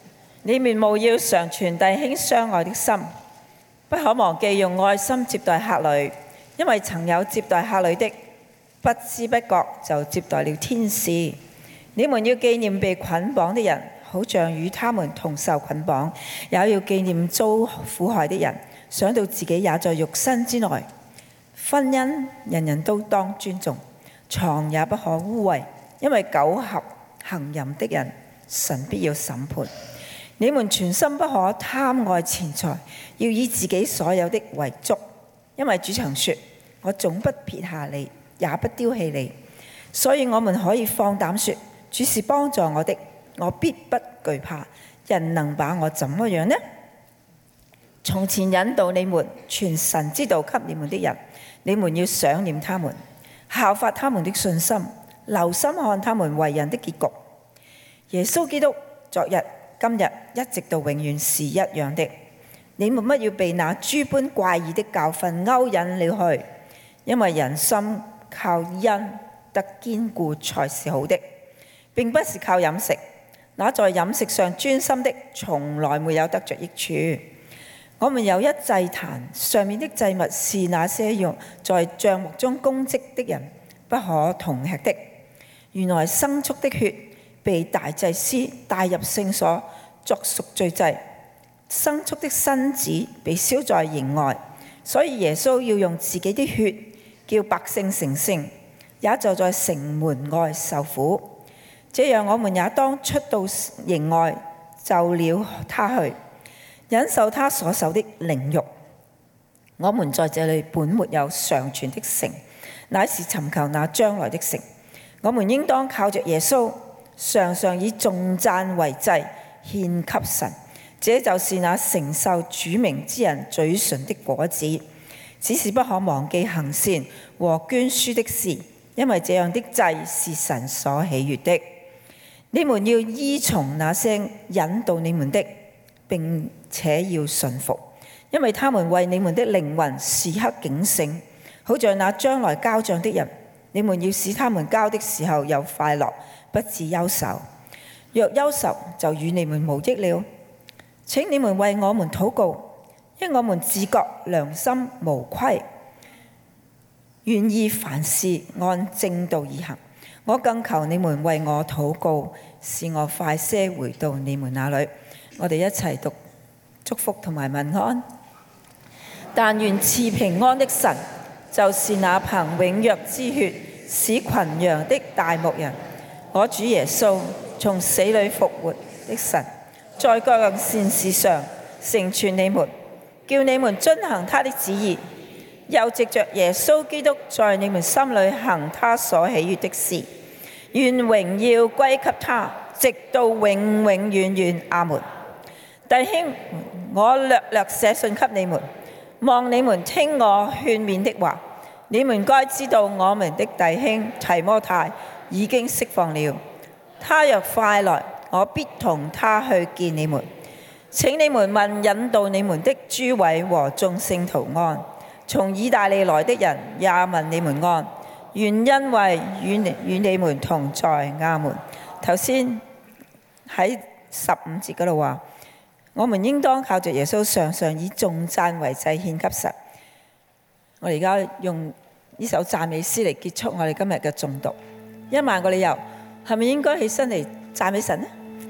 S8: 你們務要常存弟兄相愛的心，不可忘記用愛心接待客旅，因為曾有接待客旅的，不知不覺就接待了天使。你們要紀念被捆綁的人，好像與他們同受捆綁；也要紀念遭苦害的人，想到自己也在肉身之內。婚姻人人都當尊重，床也不可污穢，因為苟合行淫的人，神必要審判。你們全心不可貪愛錢財，要以自己所有的為足，因為主曾說：我總不撇下你，也不丟棄你。所以我們可以放膽說：主是幫助我的，我必不懼怕。人能把我怎麼樣呢？從前引導你們傳神之道給你們的人，你們要想念他們，效法他們的信心，留心看他們為人的結局。耶穌基督昨日、今日一直到永遠是一樣的。你們不要被那諸般怪異的教訓勾引了去，因為人心靠恩得堅固才是好的，並不是靠飲食。那在飲食上專心的，從來沒有得着益處。我們有一祭壇，上面的祭物是那些用在帳幕中供職的人不可同吃的。原來牲畜的血被大祭司帶入聖所作贖罪祭，牲畜的身子被燒在營外，所以耶穌要用自己的血叫百姓成聖，也就在城門外受苦。這樣我們也當出到營外，就了他去，忍受他所受的凌辱。我們在這裡本沒有常存的城，乃是尋求那將來的城。我們應當靠着耶穌，常常以頌讚為祭獻給神，這就是那承受主名之人嘴唇的果子。只是不可忘記行善和捐輸的事，因為這樣的祭是神所喜悅的。你們要依從那些引導你們的，並且要順服，因為他們為你們的靈魂時刻警醒，好像那將來交賬的人。你們要使他們交的時候有快樂，不致憂愁。若憂愁，就與你們無益了。請你們為我們禱告，因我們自覺良心無虧，願意凡事按正道而行。我更求你們為我禱告，使我快些回到你們那裡。我哋一齊讀祝福同埋問安。但願賜平安的神，就是那憑永約之血使群羊的大牧人，我主耶穌從死裡復活的神，在各樣善事上成全你們，叫你們遵行他的旨意，又藉着耶穌基督在你們心裡行他所喜悅的事。願榮耀歸給他，直到永永遠遠。阿門。弟兄，我略略寫信給你們，望你們聽我勸勉的話。你們該知道我們的弟兄提摩太已經釋放了，他若快來，我必同他去見你們。請你們問引導你們的諸位和眾聖徒安。從意大利來的人也問你們安。願恩惠與你們同在。阿門。頭先喺15節嗰度話，我們應當靠着耶穌，常常以頌讚為祭獻給神。我哋而家用呢首讚美詩嚟結束我哋今日嘅誦讀。1萬個理由，係咪應該起身嚟讚美神呢？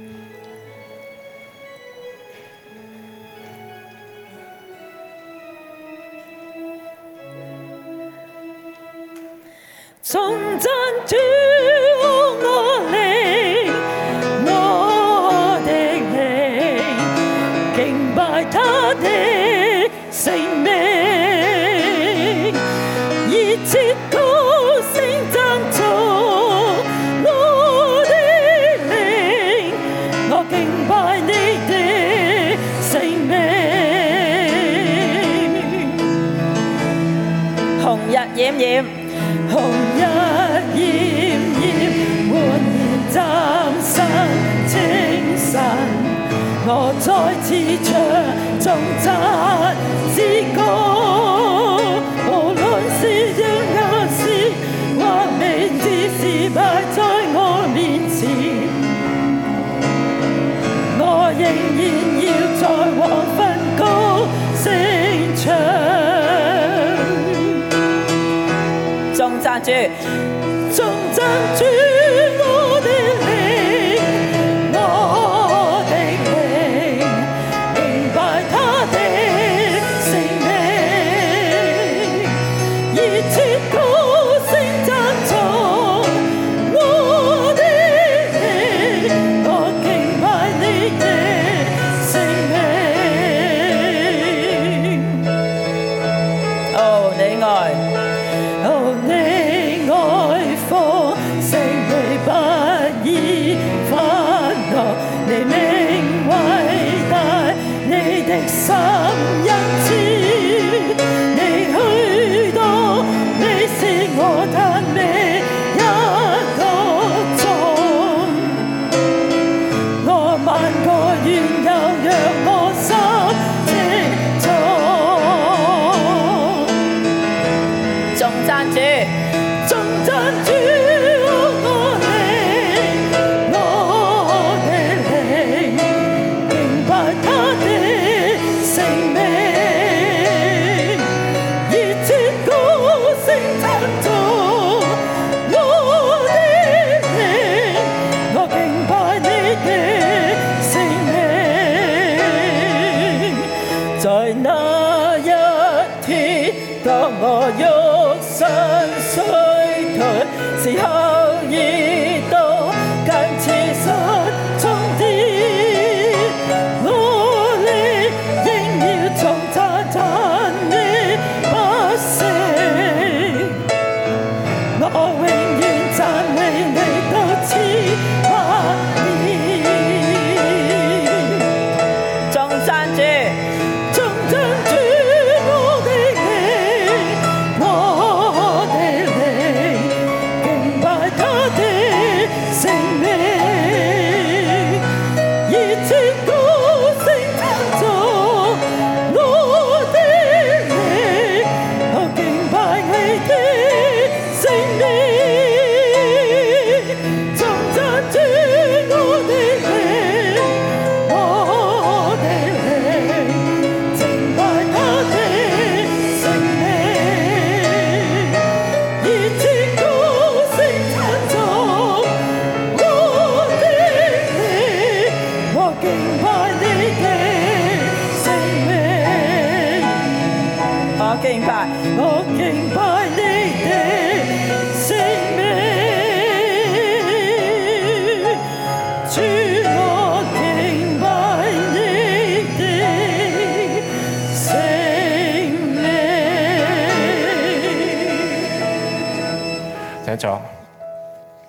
S9: 頌讚主我靈，我的靈，敬拜他的聖名，熱切高聲讚頌我的靈，我敬拜你的聖名。
S8: 紅日掩掩，
S9: 紅日炎炎，煥然嶄新清晨，我再次唱頌讚之歌。無論是應還是或明知是擺在我面前，我仍然頌讚主，頌讚主，我的靈，我的靈，敬拜他的聖名，熱切高聲讚頌我的靈，我敬拜你的聖名。哦，你愛。哦，你愛火，勝利不以歡樂，你名偉大，你的心恩慈，你許多，你是我讚美一個鐘，我萬個願又讓我心情重。頌讚主，頌讚主，我靈，我的靈，敬拜他的聖名，熱切高聲讚頌我的靈，我敬拜你的聖名，在那一天，當我肉身衰退，時候已到，更似失蹤的我哋，應要重讚讚美不息。我永遠讚美你到千萬年。頌讚主，頌讚主，我的靈，我的靈，敬拜他的聖名，熱切高聲讚頌我的靈，我敬拜你的聖名，頌讚主，我的靈，我的靈，敬拜他的聖名，熱切高聲讚頌我的靈，我敬拜你的聖名，我敬拜你的聖名，主，我敬拜你的聖名。
S1: 請坐。